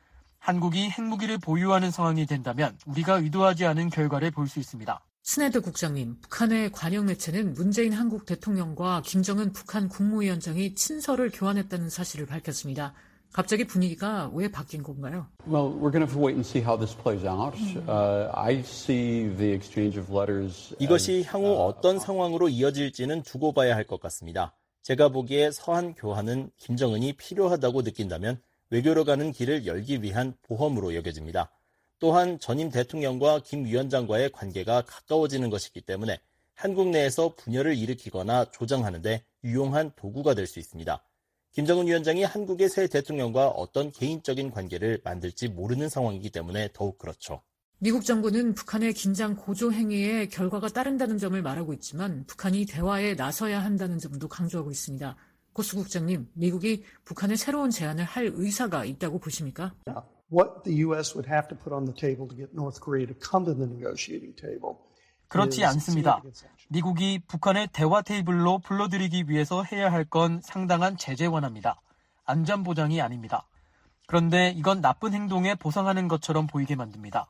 한국이 핵무기를 보유하는 상황이 된다면 우리가 의도하지 않은 결과를 볼 수 있습니다. 스나이더 국장님, 북한의 관영 매체는 문재인 한국 대통령과 김정은 북한 국무위원장이 친서를 교환했다는 사실을 밝혔습니다. 갑자기 분위기가 왜 바뀐 건가요? Well, we're going to have to wait and see how this plays out. I see the exchange of letters. 이것이 향후 어떤 상황으로 이어질지는 두고 봐야 할 것 같습니다. 제가 보기에 서한 교환은 김정은이 필요하다고 느낀다면 외교로 가는 길을 열기 위한 보험으로 여겨집니다. 또한 전임 대통령과 김 위원장과의 관계가 가까워지는 것이기 때문에 한국 내에서 분열을 일으키거나 조장하는 데 유용한 도구가 될 수 있습니다. 김정은 위원장이 한국의 새 대통령과 어떤 개인적인 관계를 만들지 모르는 상황이기 때문에 더욱 그렇죠. 미국 정부는 북한의 긴장 고조 행위에 결과가 따른다는 점을 말하고 있지만 북한이 대화에 나서야 한다는 점도 강조하고 있습니다. 고수 국장님, 미국이 북한의 새로운 제안을 할 의사가 있다고 보십니까? What the U.S. would have to put on the table to get North Korea to come to the negotiating table. 그렇지 않습니다. 미국이 북한을 대화 테이블로 불러들이기 위해서 해야 할 건 상당한 제재 완화입니다. 안전보장이 아닙니다. 그런데 이건 나쁜 행동에 보상하는 것처럼 보이게 만듭니다.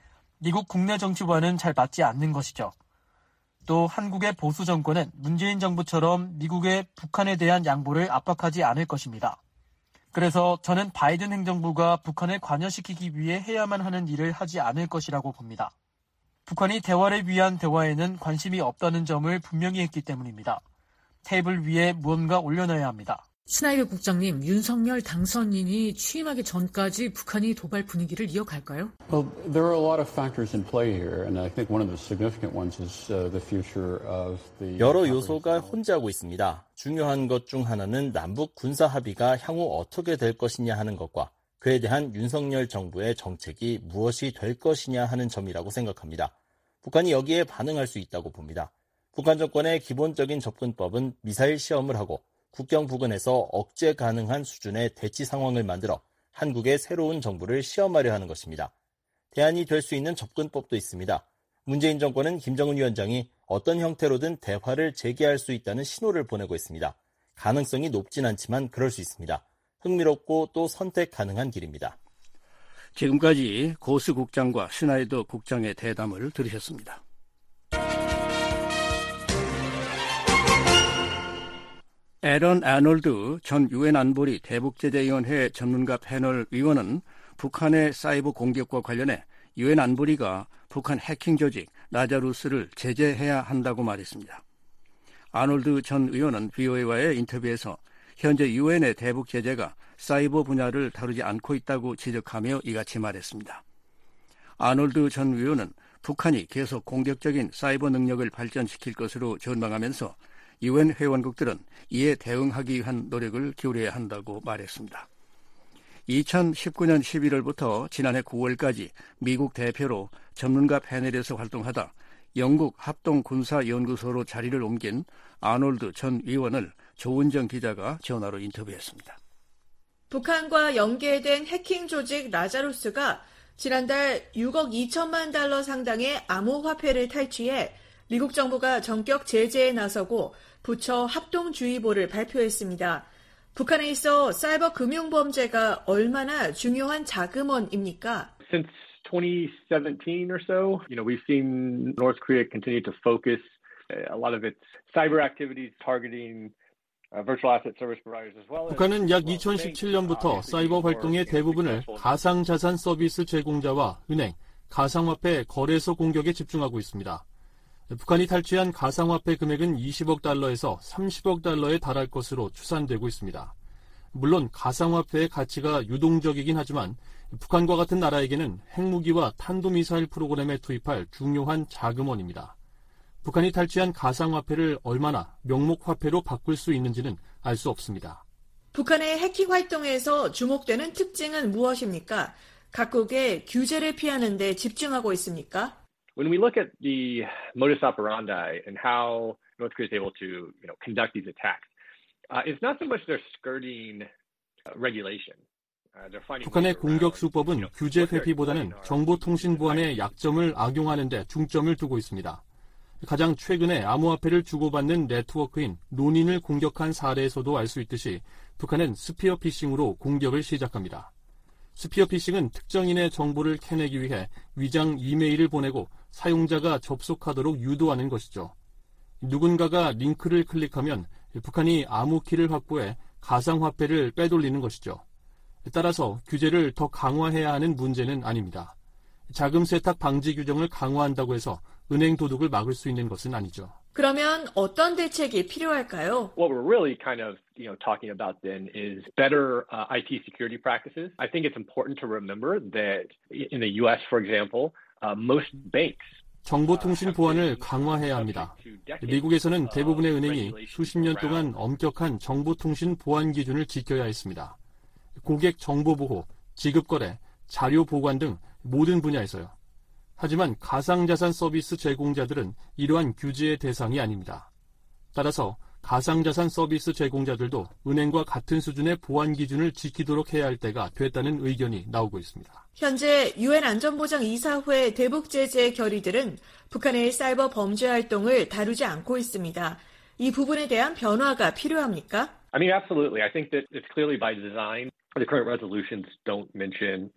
미국 국내 정치와는 잘 맞지 않는 것이죠. 또 한국의 보수 정권은 문재인 정부처럼 미국의 북한에 대한 양보를 압박하지 않을 것입니다. 그래서 저는 바이든 행정부가 북한을 관여시키기 위해 해야만 하는 일을 하지 않을 것이라고 봅니다. 북한이 대화를 위한 대화에는 관심이 없다는 점을 분명히 했기 때문입니다. 테이블 위에 무언가 올려놔야 합니다. 스나이더 국장님, 윤석열 당선인이 취임하기 전까지 북한이 도발 분위기를 이어갈까요? Well, there are a lot of factors in play here, and I think one of the significant ones is the future of the. 여러 요소가 혼재하고 있습니다. 중요한 것 중 하나는 남북 군사 합의가 향후 어떻게 될 것이냐 하는 것과 그에 대한 윤석열 정부의 정책이 무엇이 될 것이냐 하는 점이라고 생각합니다. 북한이 여기에 반응할 수 있다고 봅니다. 북한 정권의 기본적인 접근법은 미사일 시험을 하고 국경 부근에서 억제 가능한 수준의 대치 상황을 만들어 한국의 새로운 정부를 시험하려 하는 것입니다. 대안이 될 수 있는 접근법도 있습니다. 문재인 정권은 김정은 위원장이 어떤 형태로든 대화를 재개할 수 있다는 신호를 보내고 있습니다. 가능성이 높진 않지만 그럴 수 있습니다. 흥미롭고 또 선택 가능한 길입니다. 지금까지 고스 국장과 스나이더 국장의 대담을 들으셨습니다. 에런 아놀드 전 유엔 안보리 대북제재위원회 전문가 패널 위원은 북한의 사이버 공격과 관련해 유엔 안보리가 북한 해킹 조직 라자루스를 제재해야 한다고 말했습니다. 아놀드 전 의원은 VOA와의 인터뷰에서 현재 유엔의 대북 제재가 사이버 분야를 다루지 않고 있다고 지적하며 이같이 말했습니다. 아놀드 전 의원은 북한이 계속 공격적인 사이버 능력을 발전시킬 것으로 전망하면서 유엔 회원국들은 이에 대응하기 위한 노력을 기울여야 한다고 말했습니다. 2019년 11월부터 지난해 9월까지 미국 대표로 전문가 패널에서 활동하다 영국 합동군사연구소로 자리를 옮긴 아놀드 전 의원을 조은정 기자가 전화로 인터뷰했습니다. 북한과 연계된 해킹 조직 라자루스가 지난달 6억 2천만 달러 상당의 암호화폐를 탈취해 미국 정부가 전격 제재에 나서고 부처 합동주의보를 발표했습니다. 북한에 있어 사이버 금융범죄가 얼마나 중요한 자금원입니까? Since 2017 or so, we've seen North Korea continue to focus a lot of its cyber activities targeting virtual asset service providers as well. 북한은 약 2017년부터 사이버 활동의 대부분을 가상자산 서비스 제공자와 은행, 가상화폐 거래소 공격에 집중하고 있습니다. 북한이 탈취한 가상화폐 금액은 20억 달러에서 30억 달러에 달할 것으로 추산되고 있습니다. 물론 가상화폐의 가치가 유동적이긴 하지만 북한과 같은 나라에게는 핵무기와 탄도미사일 프로그램에 투입할 중요한 자금원입니다. 북한이 탈취한 가상화폐를 얼마나 명목화폐로 바꿀 수 있는지는 알 수 없습니다. 북한의 해킹 활동에서 주목되는 특징은 무엇입니까? 각국의 규제를 피하는 데 집중하고 있습니까? When we look at the modus operandi and how North Korea is able to, conduct these attacks, it's not so much they're skirting regulation. 북한의 공격 수법은 규제 회피보다는 정보통신 보안의 약점을 악용하는 데 중점을 두고 있습니다. 가장 최근에 암호화폐를 주고받는 네트워크인 논인을 공격한 사례에서도 알 수 있듯이 북한은 스피어 피싱으로 공격을 시작합니다. 스피어 피싱은 특정인의 정보를 캐내기 위해 위장 이메일을 보내고 사용자가 접속하도록 유도하는 것이죠. 누군가가 링크를 클릭하면 북한이 암호키를 확보해 가상화폐를 빼돌리는 것이죠. 따라서 규제를 더 강화해야 하는 문제는 아닙니다. 자금 세탁 방지 규정을 강화한다고 해서 은행 도둑을 막을 수 있는 것은 아니죠. 그러면 어떤 대책이 필요할까요? What we're really kind of, talking about then is better IT security practices. I think it's important to remember that in the U.S., for example, most banks 정보통신 보안을 강화해야 합니다. 미국에서는 대부분의 은행이 수십 년 동안 엄격한 정보통신 보안 기준을 지켜야 했습니다. 고객 정보 보호, 지급거래, 자료 보관 등 모든 분야에서요. 하지만 가상자산 서비스 제공자들은 이러한 규제의 대상이 아닙니다. 따라서 가상자산 서비스 제공자들도 은행과 같은 수준의 보안 기준을 지키도록 해야 할 때가 됐다는 의견이 나오고 있습니다. 현재 UN 안전보장이사회 대북 제재 결의들은 북한의 사이버 범죄 활동을 다루지 않고 있습니다. 이 부분에 대한 변화가 필요합니까? I mean, absolutely. I think that it's clearly by design. The current resolutions don't mention,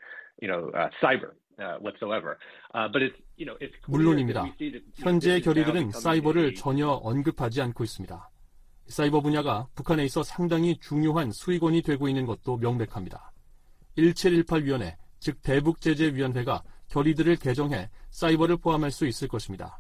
cyber whatsoever. But it's 물론입니다. 현재의 결의들은 사이버를 전혀 언급하지 않고 있습니다. 사이버 분야가 북한에 있어 상당히 중요한 수익원이 되고 있는 것도 명백합니다. 1718위원회, 즉 대북제재위원회가 결의들을 개정해 사이버를 포함할 수 있을 것입니다.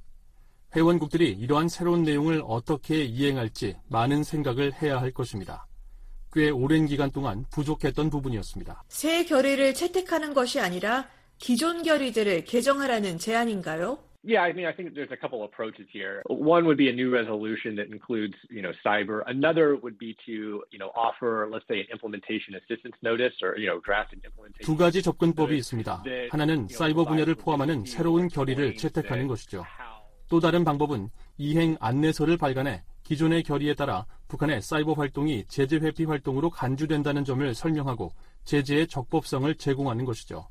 회원국들이 이러한 새로운 내용을 어떻게 이행할지 많은 생각을 해야 할 것입니다. 꽤 오랜 기간 동안 부족했던 부분이었습니다. 새 결의를 채택하는 것이 아니라 기존 결의들을 개정하라는 제안인가요? Yeah, I think there's a couple approaches here. One would be a new resolution that includes, cyber. Another would be to, offer, let's say, an implementation assistance notice or, draft an implementation. 두 가지 접근법이 있습니다. 하나는 사이버 분야를 포함하는 새로운 결의를 채택하는 것이죠. 또 다른 방법은 이행 안내서를 발간해 기존의 결의에 따라 북한의 사이버 활동이 제재 회피 활동으로 간주된다는 점을 설명하고 제재의 적법성을 제공하는 것이죠.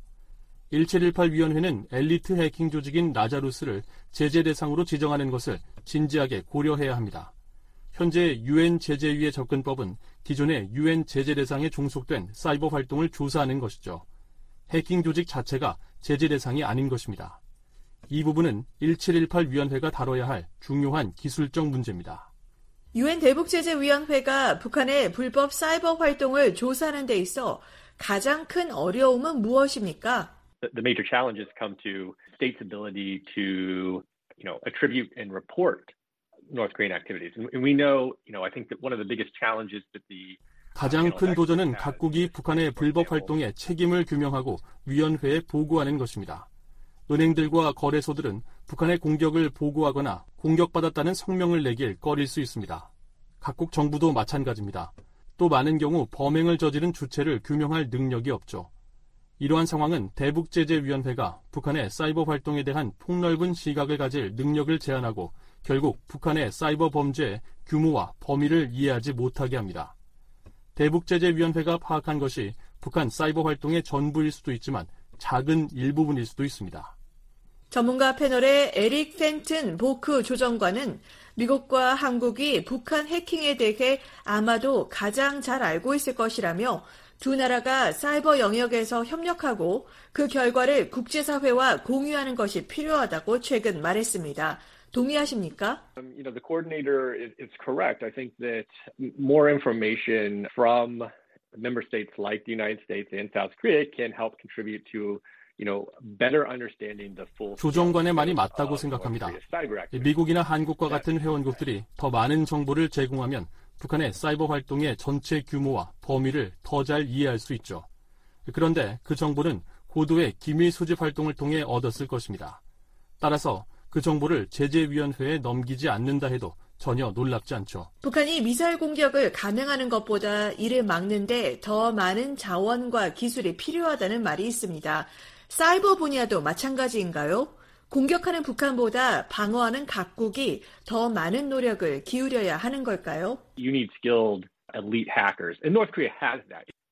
1718위원회는 엘리트 해킹 조직인 라자루스를 제재 대상으로 지정하는 것을 진지하게 고려해야 합니다. 현재 UN 제재위의 접근법은 기존의 UN 제재 대상에 종속된 사이버 활동을 조사하는 것이죠. 해킹 조직 자체가 제재 대상이 아닌 것입니다. 이 부분은 1718위원회가 다뤄야 할 중요한 기술적 문제입니다. UN 대북제재위원회가 북한의 불법 사이버 활동을 조사하는 데 있어 가장 큰 어려움은 무엇입니까? The major challenges come to states' ability to, attribute and report North Korean activities. And we know, I think that one of the biggest challenges that the 가장 큰 도전은 각국이 북한의 불법 활동에 책임을 규명하고 위원회에 보고하는 것입니다. 은행들과 거래소들은 북한의 공격을 보고하거나 공격받았다는 성명을 내길 꺼릴 수 있습니다. 각국 정부도 마찬가지입니다. 또 많은 경우 범행을 저지른 주체를 규명할 능력이 없죠. 이러한 상황은 대북제재위원회가 북한의 사이버 활동에 대한 폭넓은 시각을 가질 능력을 제한하고 결국 북한의 사이버 범죄의 규모와 범위를 이해하지 못하게 합니다. 대북제재위원회가 파악한 것이 북한 사이버 활동의 전부일 수도 있지만 작은 일부분일 수도 있습니다. 전문가 패널의 에릭 펜튼 보크 조정관은 미국과 한국이 북한 해킹에 대해 아마도 가장 잘 알고 있을 것이라며 두 나라가 사이버 영역에서 협력하고 그 결과를 국제사회와 공유하는 것이 필요하다고 최근 말했습니다. 동의하십니까? The coordinator is correct. I think that more information from member states like the United States and South Korea can help contribute to better understanding the full. 조정관의 말이 맞다고 생각합니다. 미국이나 한국과 같은 회원국들이 더 많은 정보를 제공하면 북한의 사이버 활동의 전체 규모와 범위를 더 잘 이해할 수 있죠. 그런데 그 정보는 고도의 기밀 수집 활동을 통해 얻었을 것입니다. 따라서 그 정보를 제재위원회에 넘기지 않는다 해도 전혀 놀랍지 않죠. 북한이 미사일 공격을 감행하는 것보다 이를 막는데 더 많은 자원과 기술이 필요하다는 말이 있습니다. 사이버 분야도 마찬가지인가요? 공격하는 북한보다 방어하는 각국이 더 많은 노력을 기울여야 하는 걸까요? You need skilled elite hackers, and North Korea has that.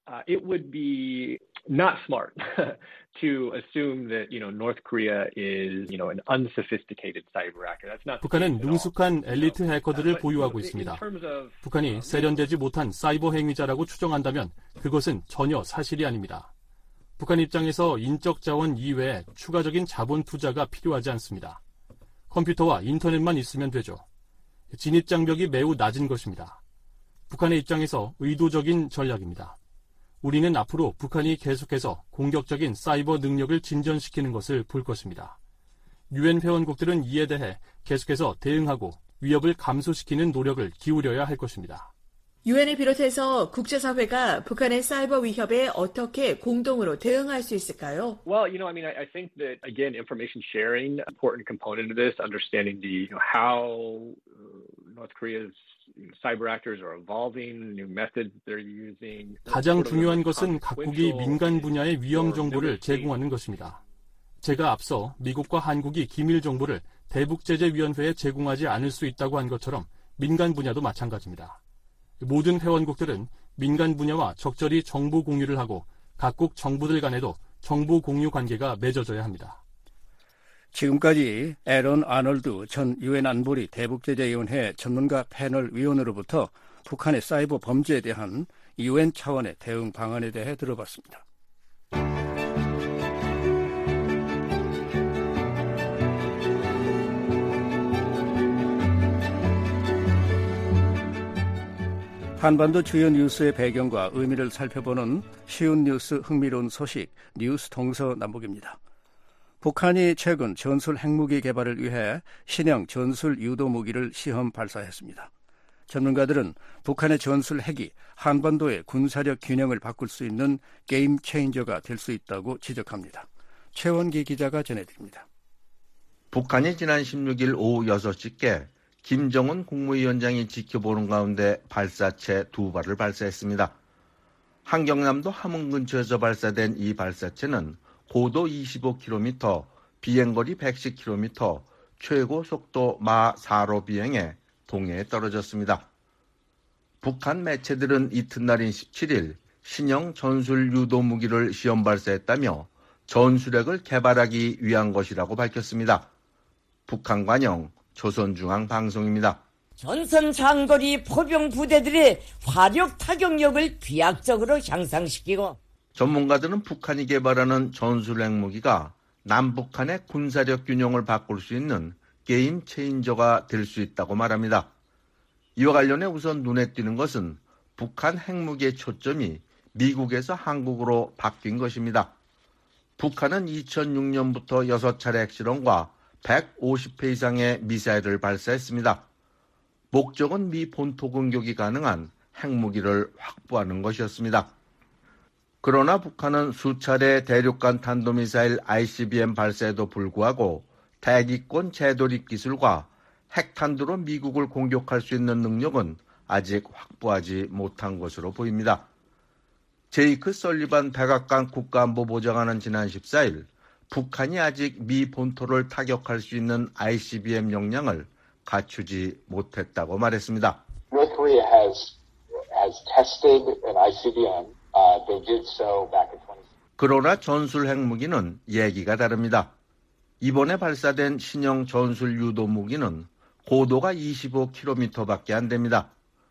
it would be not smart to assume that, North Korea is, an unsophisticated cyber actor. That's not. 북한은 능숙한 엘리트 해커들을 보유하고 있습니다. 북한이 세련되지 못한 사이버 행위자라고 추정한다면 그것은 전혀 사실이 아닙니다. 북한 입장에서 인적 자원 이외에 추가적인 자본 투자가 필요하지 않습니다. 컴퓨터와 인터넷만 있으면 되죠. 진입 장벽이 매우 낮은 것입니다. 북한의 입장에서 의도적인 전략입니다. 우리는 앞으로 북한이 계속해서 공격적인 사이버 능력을 진전시키는 것을 볼 것입니다. 유엔 회원국들은 이에 대해 계속해서 대응하고 위협을 감소시키는 노력을 기울여야 할 것입니다. 유엔을 비롯해서 국제사회가 북한의 사이버 위협에 어떻게 공동으로 대응할 수 있을까요? Well, I think that, again, information sharing, an important component of this, understanding how North Korea's cyber actors are evolving, new methods they're using. 가장 중요한 것은 각국이 민간 분야의 위험 정보를 제공하는 것입니다. 제가 앞서 미국과 한국이 기밀 정보를 대북제재위원회에 제공하지 않을 수 있다고 한 것처럼 민간 분야도 마찬가지입니다. 모든 회원국들은 민간 분야와 적절히 정보 공유를 하고 각국 정부들 간에도 정보 공유 관계가 맺어져야 합니다. 지금까지 에런 아놀드 전 유엔 안보리 대북제재위원회 전문가 패널 위원으로부터 북한의 사이버 범죄에 대한 유엔 차원의 대응 방안에 대해 들어봤습니다. 한반도 주요 뉴스의 배경과 의미를 살펴보는 쉬운 뉴스 흥미로운 소식 뉴스 동서남북입니다. 북한이 최근 전술 핵무기 개발을 위해 신형 전술 유도 무기를 시험 발사했습니다. 전문가들은 북한의 전술 핵이 한반도의 군사력 균형을 바꿀 수 있는 게임 체인저가 될 수 있다고 지적합니다. 최원기 기자가 전해드립니다. 북한이 지난 16일 오후 6시께 김정은 국무위원장이 지켜보는 가운데 발사체 2발을 발사했습니다. 한경남도 함흥 근처에서 발사된 이 발사체는 고도 25km, 비행거리 110km, 최고 속도 마 4로 비행해 동해에 떨어졌습니다. 북한 매체들은 이튿날인 17일 신형 전술 유도 무기를 시험 발사했다며 전술핵을 개발하기 위한 것이라고 밝혔습니다. 북한 관영 조선중앙방송입니다. 전선 장거리 포병 부대들의 화력 타격력을 비약적으로 향상시키고 전문가들은 북한이 개발하는 전술 핵무기가 남북한의 군사력 균형을 바꿀 수 있는 게임 체인저가 될 수 있다고 말합니다. 이와 관련해 우선 눈에 띄는 것은 북한 핵무기의 초점이 미국에서 한국으로 바뀐 것입니다. 북한은 2006년부터 6차례 핵실험과 150회 이상의 미사일을 발사했습니다. 목적은 미 본토 공격이 가능한 핵무기를 확보하는 것이었습니다. 그러나 북한은 수차례 대륙간 탄도미사일 ICBM 발사에도 불구하고 대기권 재돌입 기술과 핵탄두로 미국을 공격할 수 있는 능력은 아직 확보하지 못한 것으로 보입니다. 제이크 설리반 백악관 국가안보보좌관은 지난 14일 북한이 아직 미 본토를 타격할 수 있는 ICBM 역량을 갖추지 못했다고 말했습니다. North Korea has tested an ICBM. They did so back in 20. 그러나 전술 핵무기는 얘기가 다릅니다. 이번에 발사된 신형 전술 유도 무기는 고도가 25km밖에 안 됩니다.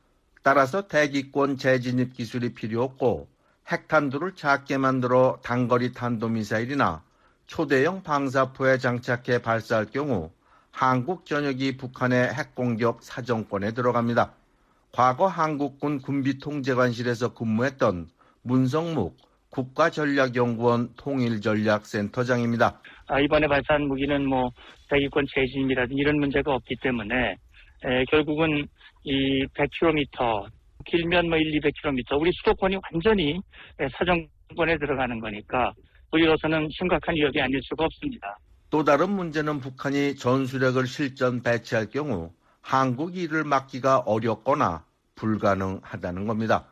따라서 대기권 재진입 기술이 필요 없고 핵탄두를 작게 만들어 단거리 탄도미사일이나 초대형 방사포에 장착해 발사할 경우 한국 전역이 북한의 핵공격 사정권에 들어갑니다. 과거 한국군 군비통제관실에서 근무했던 문성묵 국가전략연구원 통일전략센터장입니다. 이번에 발사한 무기는 대기권 재진입이라든지 이런 문제가 없기 때문에 결국은 이 100km, 길면 100-200km, 우리 수도권이 완전히 사정권에 들어가는 거니까 우리로서는 심각한 위협이 아닐 수가 없습니다. 또 다른 문제는 북한이 전술핵을 실전 배치할 경우 한국이 이를 막기가 어렵거나 불가능하다는 겁니다.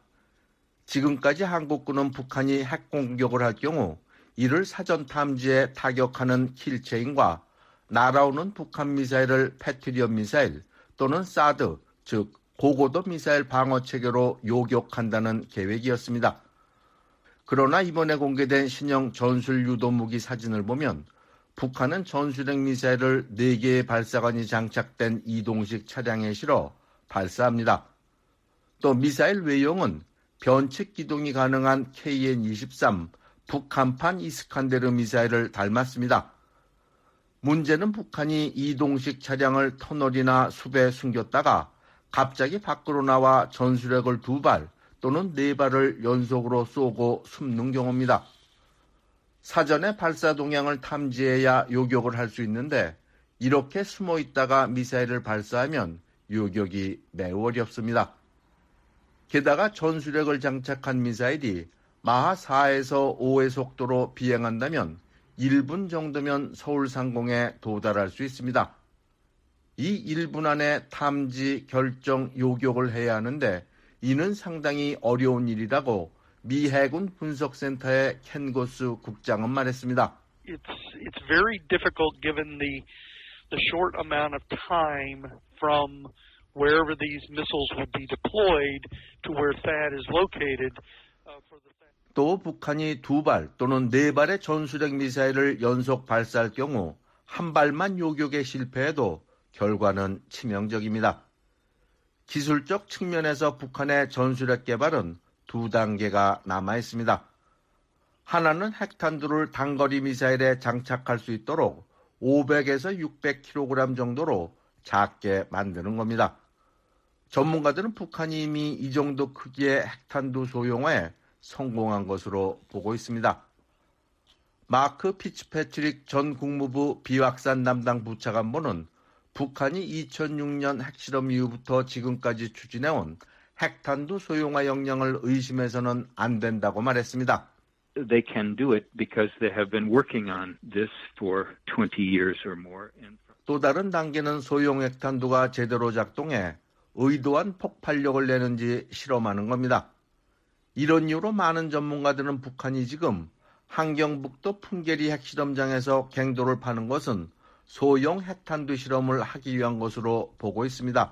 지금까지 한국군은 북한이 핵공격을 할 경우 이를 사전 탐지해 타격하는 킬체인과 날아오는 북한 미사일을 패트리엇 미사일 또는 사드, 즉 고고도 미사일 방어 체계로 요격한다는 계획이었습니다. 그러나 이번에 공개된 신형 전술 유도 무기 사진을 보면 북한은 전술핵 미사일을 4개의 발사관이 장착된 이동식 차량에 실어 발사합니다. 또 미사일 외형은 변칙 기동이 가능한 KN-23 북한판 이스칸데르 미사일을 닮았습니다. 문제는 북한이 이동식 차량을 터널이나 숲에 숨겼다가 갑자기 밖으로 나와 전술핵을 2발 또는 4발을 연속으로 쏘고 숨는 경우입니다. 사전에 발사 동향을 탐지해야 요격을 할 수 있는데 이렇게 숨어 있다가 미사일을 발사하면 요격이 매우 어렵습니다. 게다가 전술핵을 장착한 미사일이 마하 4에서 5의 속도로 비행한다면 1분 정도면 서울 상공에 도달할 수 있습니다. 이 1분 안에 탐지, 결정, 요격을 해야 하는데 이는 상당히 어려운 일이라고 미 해군 분석센터의 켄 고스 국장은 말했습니다. It's very difficult given the short amount of time from wherever these missiles would be deployed to where THAAD is located. 또 북한이 2발 또는 4발의 전술핵 미사일을 연속 발사할 경우 한 발만 요격에 실패해도 결과는 치명적입니다. 기술적 측면에서 북한의 전술핵 개발은 2단계가 남아 있습니다. 하나는 핵탄두를 단거리 미사일에 장착할 수 있도록 500에서 600kg 정도로 작게 만드는 겁니다. 전문가들은 북한이 이미 이 정도 크기의 핵탄두 소형화에 성공한 것으로 보고 있습니다. 마크 피츠패트릭 전 국무부 비확산 담당 부차관보는 북한이 2006년 핵실험 이후부터 지금까지 추진해온 핵탄두 소형화 역량을 의심해서는 안 된다고 말했습니다. They can do it because they have been working on this for 20 years or more. 또 다른 단계는 소형 핵탄두가 제대로 작동해 의도한 폭발력을 내는지 실험하는 겁니다. 이런 이유로 많은 전문가들은 북한이 지금 한경북도 풍계리 핵실험장에서 갱도를 파는 것은 소형 핵탄두 실험을 하기 위한 것으로 보고 있습니다.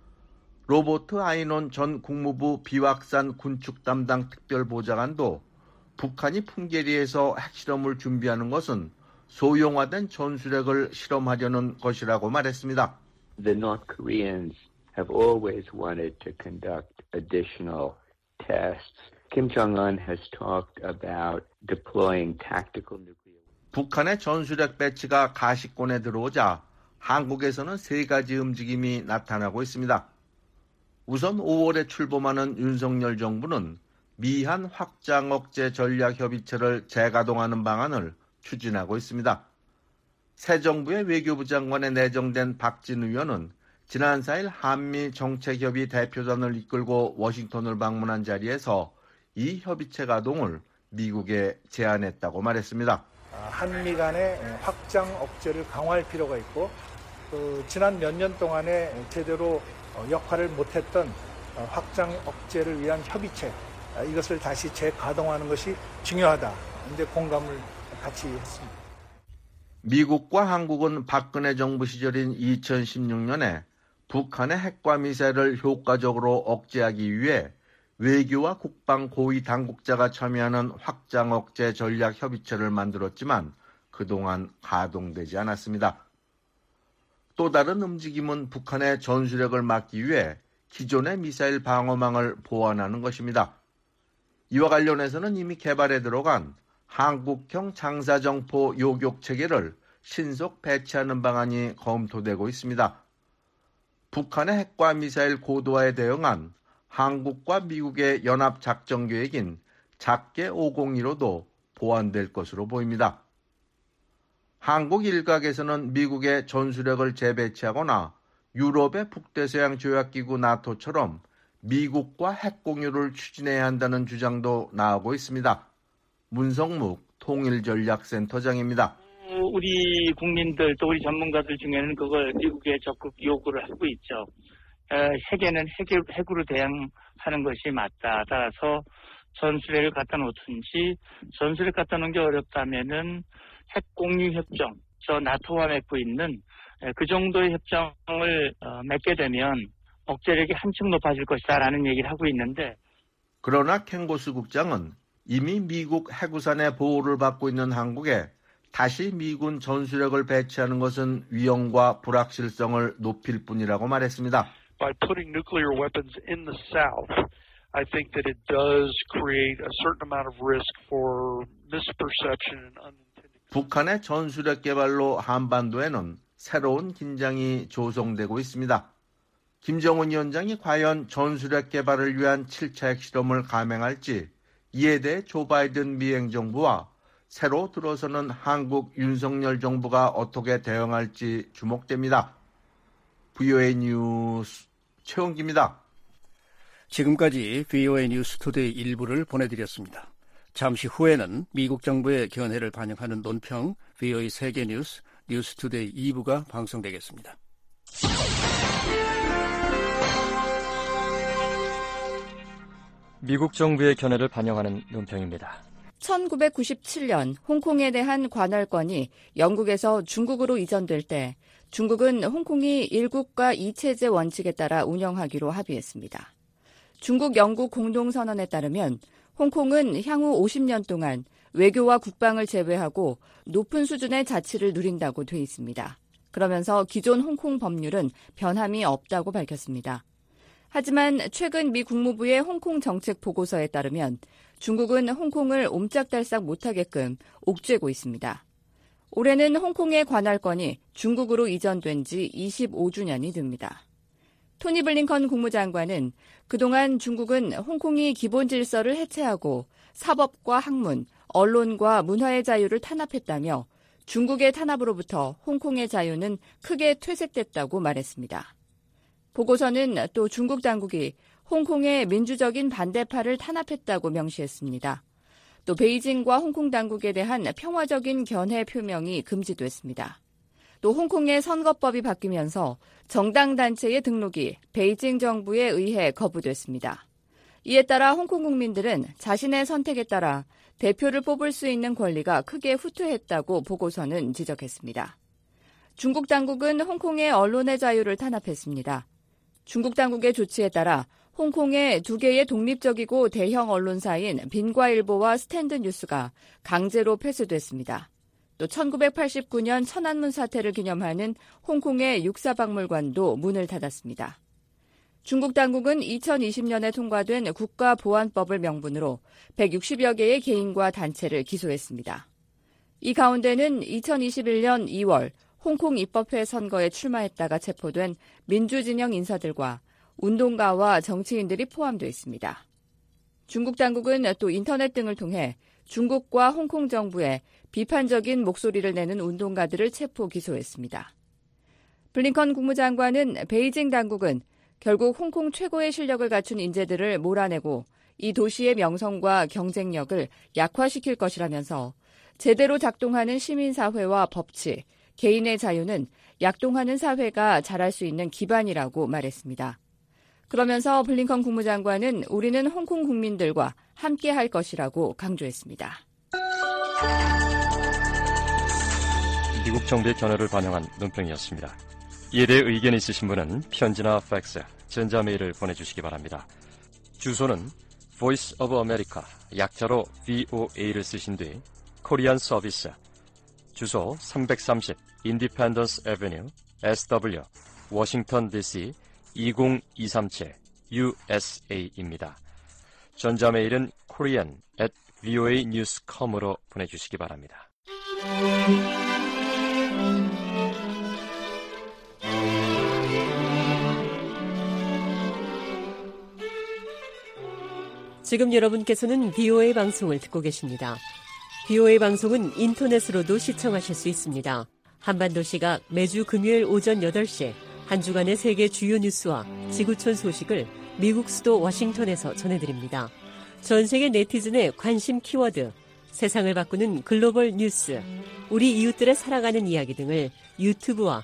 로버트 아이논 전 국무부 비확산 군축 담당 특별보좌관도 북한이 풍계리에서 핵실험을 준비하는 것은 소형화된 전술핵을 실험하려는 것이라고 말했습니다. The North Koreans have always wanted to conduct additional tests. Kim Jong-un has talked about deploying tactical nuclear. 북한의 전술핵 배치가 가시권에 들어오자 한국에서는 3가지 움직임이 나타나고 있습니다. 우선 5월에 출범하는 윤석열 정부는 미한 확장 억제 전략 협의체를 재가동하는 방안을 추진하고 있습니다. 새 정부의 외교부 장관에 내정된 박진 의원은 지난 4일 한미 정책협의 대표단을 이끌고 워싱턴을 방문한 자리에서 이 협의체 가동을 미국에 제안했다고 말했습니다. 한미 간의 확장 억제를 강화할 필요가 있고 지난 몇 년 동안에 제대로 역할을 못했던 확장 억제를 위한 협의체 이것을 다시 재가동하는 것이 중요하다. 이제 공감을 같이 했습니다. 미국과 한국은 박근혜 정부 시절인 2016년에 북한의 핵과 미사일을 효과적으로 억제하기 위해 외교와 국방 고위 당국자가 참여하는 확장 억제 전략 협의체를 만들었지만 그동안 가동되지 않았습니다. 또 다른 움직임은 북한의 전술핵을 막기 위해 기존의 미사일 방어망을 보완하는 것입니다. 이와 관련해서는 이미 개발에 들어간 한국형 장사정포 요격 체계를 신속 배치하는 방안이 검토되고 있습니다. 북한의 핵과 미사일 고도화에 대응한 한국과 미국의 연합 작전 계획인 작계 501호도 보완될 것으로 보입니다. 한국 일각에서는 미국의 전술핵을 재배치하거나 유럽의 북대서양 조약기구 나토처럼 미국과 핵 공유를 추진해야 한다는 주장도 나오고 있습니다. 문성묵 통일전략센터장입니다. 우리 국민들 또 우리 전문가들 중에는 그걸 미국에 적극 요구를 하고 있죠. 핵에는 핵으로 대응하는 것이 맞다. 따라서 전술핵을 갖다 놓든지 전술핵 갖다 놓은 게 어렵다면은 핵 공유 협정, 저 나토와 맺고 있는 그 정도의 협정을 맺게 되면 억제력이 한층 높아질 것이다라는 얘기를 하고 있는데 그러나 켄 고스 국장은 이미 미국 해구산의 보호를 받고 있는 한국에 다시 미군 전술핵을 배치하는 것은 위험과 불확실성을 높일 뿐이라고 말했습니다. By putting nuclear weapons in the South, I think that it does create a certain amount of risk for misperception and unintended. 북한의 전술핵 개발로 한반도에는 새로운 긴장이 조성되고 있습니다. 김정은 위원장이 과연 전술핵 개발을 위한 7차 핵실험을 감행할지 이에 대해 조 바이든 미 행정부와 새로 들어서는 한국 윤석열 정부가 어떻게 대응할지 주목됩니다. VOA 뉴스 최원기입니다. 지금까지 VOA 뉴스 투데이 1부를 보내드렸습니다. 잠시 후에는 미국 정부의 견해를 반영하는 논평 VOA 세계 뉴스 뉴스 투데이 2부가 방송되겠습니다. 미국 정부의 견해를 반영하는 논평입니다. 1997년 홍콩에 대한 관할권이 영국에서 중국으로 이전될 때 중국은 홍콩이 1국가 2체제 원칙에 따라 운영하기로 합의했습니다. 중국-영국 공동선언에 따르면 홍콩은 향후 50년 동안 외교와 국방을 제외하고 높은 수준의 자치를 누린다고 돼 있습니다. 그러면서 기존 홍콩 법률은 변함이 없다고 밝혔습니다. 하지만 최근 미 국무부의 홍콩 정책 보고서에 따르면 중국은 홍콩을 옴짝달싹 못하게끔 옥죄고 있습니다. 올해는 홍콩의 관할권이 중국으로 이전된 지 25주년이 됩니다. 토니 블링컨 국무장관은 그동안 중국은 홍콩이 기본 질서를 해체하고 사법과 학문, 언론과 문화의 자유를 탄압했다며 중국의 탄압으로부터 홍콩의 자유는 크게 퇴색됐다고 말했습니다. 보고서는 또 중국 당국이 홍콩의 민주적인 반대파를 탄압했다고 명시했습니다. 또 베이징과 홍콩 당국에 대한 평화적인 견해 표명이 금지됐습니다. 또 홍콩의 선거법이 바뀌면서 정당 단체의 등록이 베이징 정부에 의해 거부됐습니다. 이에 따라 홍콩 국민들은 자신의 선택에 따라 대표를 뽑을 수 있는 권리가 크게 후퇴했다고 보고서는 지적했습니다. 중국 당국은 홍콩의 언론의 자유를 탄압했습니다. 중국 당국의 조치에 따라 홍콩의 두 개의 독립적이고 대형 언론사인 빈과일보와 스탠드 뉴스가 강제로 폐쇄됐습니다. 또 1989년 천안문 사태를 기념하는 홍콩의 육사박물관도 문을 닫았습니다. 중국 당국은 2020년에 통과된 국가보안법을 명분으로 160여 개의 개인과 단체를 기소했습니다. 이 가운데는 2021년 2월 홍콩 입법회 선거에 출마했다가 체포된 민주진영 인사들과 운동가와 정치인들이 포함되어 있습니다. 중국 당국은 또 인터넷 등을 통해 중국과 홍콩 정부에 비판적인 목소리를 내는 운동가들을 체포 기소했습니다. 블링컨 국무장관은 베이징 당국은 결국 홍콩 최고의 실력을 갖춘 인재들을 몰아내고 이 도시의 명성과 경쟁력을 약화시킬 것이라면서 제대로 작동하는 시민사회와 법치, 개인의 자유는 약동하는 사회가 자랄 수 있는 기반이라고 말했습니다. 그러면서 블링컨 국무장관은 우리는 홍콩 국민들과 함께할 것이라고 강조했습니다. 미국 정부의 견해를 반영한 논평이었습니다. 이에 대해 의견이 있으신 분은 편지나 팩스, 전자메일을 보내주시기 바랍니다. 주소는 Voice of America, 약자로 VOA를 쓰신 뒤 코리안 서비스, 주소 330 Independence Avenue, SW, 워싱턴 DC 20237 USA입니다. 전자메일은 korean@voanews.com으로 보내주시기 바랍니다. 지금 여러분께서는 VOA 방송을 듣고 계십니다. VOA 방송은 인터넷으로도 시청하실 수 있습니다. 한반도 시각 매주 금요일 오전 8시 한 주간의 세계 주요 뉴스와 지구촌 소식을 미국 수도 워싱턴에서 전해드립니다. 전 세계 네티즌의 관심 키워드, 세상을 바꾸는 글로벌 뉴스, 우리 이웃들의 살아가는 이야기 등을 유튜브와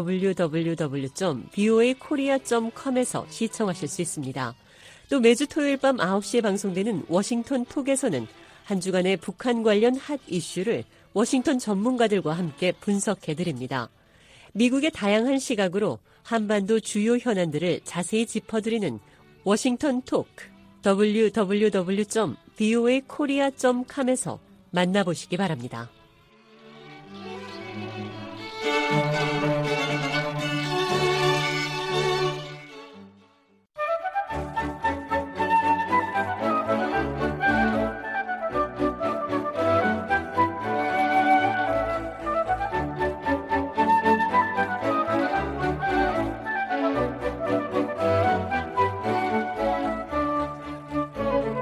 www.voakorea.com에서 시청하실 수 있습니다. 또 매주 토요일 밤 9시에 방송되는 워싱턴 톡에서는 한 주간의 북한 관련 핫 이슈를 워싱턴 전문가들과 함께 분석해드립니다. 미국의 다양한 시각으로 한반도 주요 현안들을 자세히 짚어드리는 워싱턴 톡, www.voakorea.com voakorea.com에서 만나보시기 바랍니다.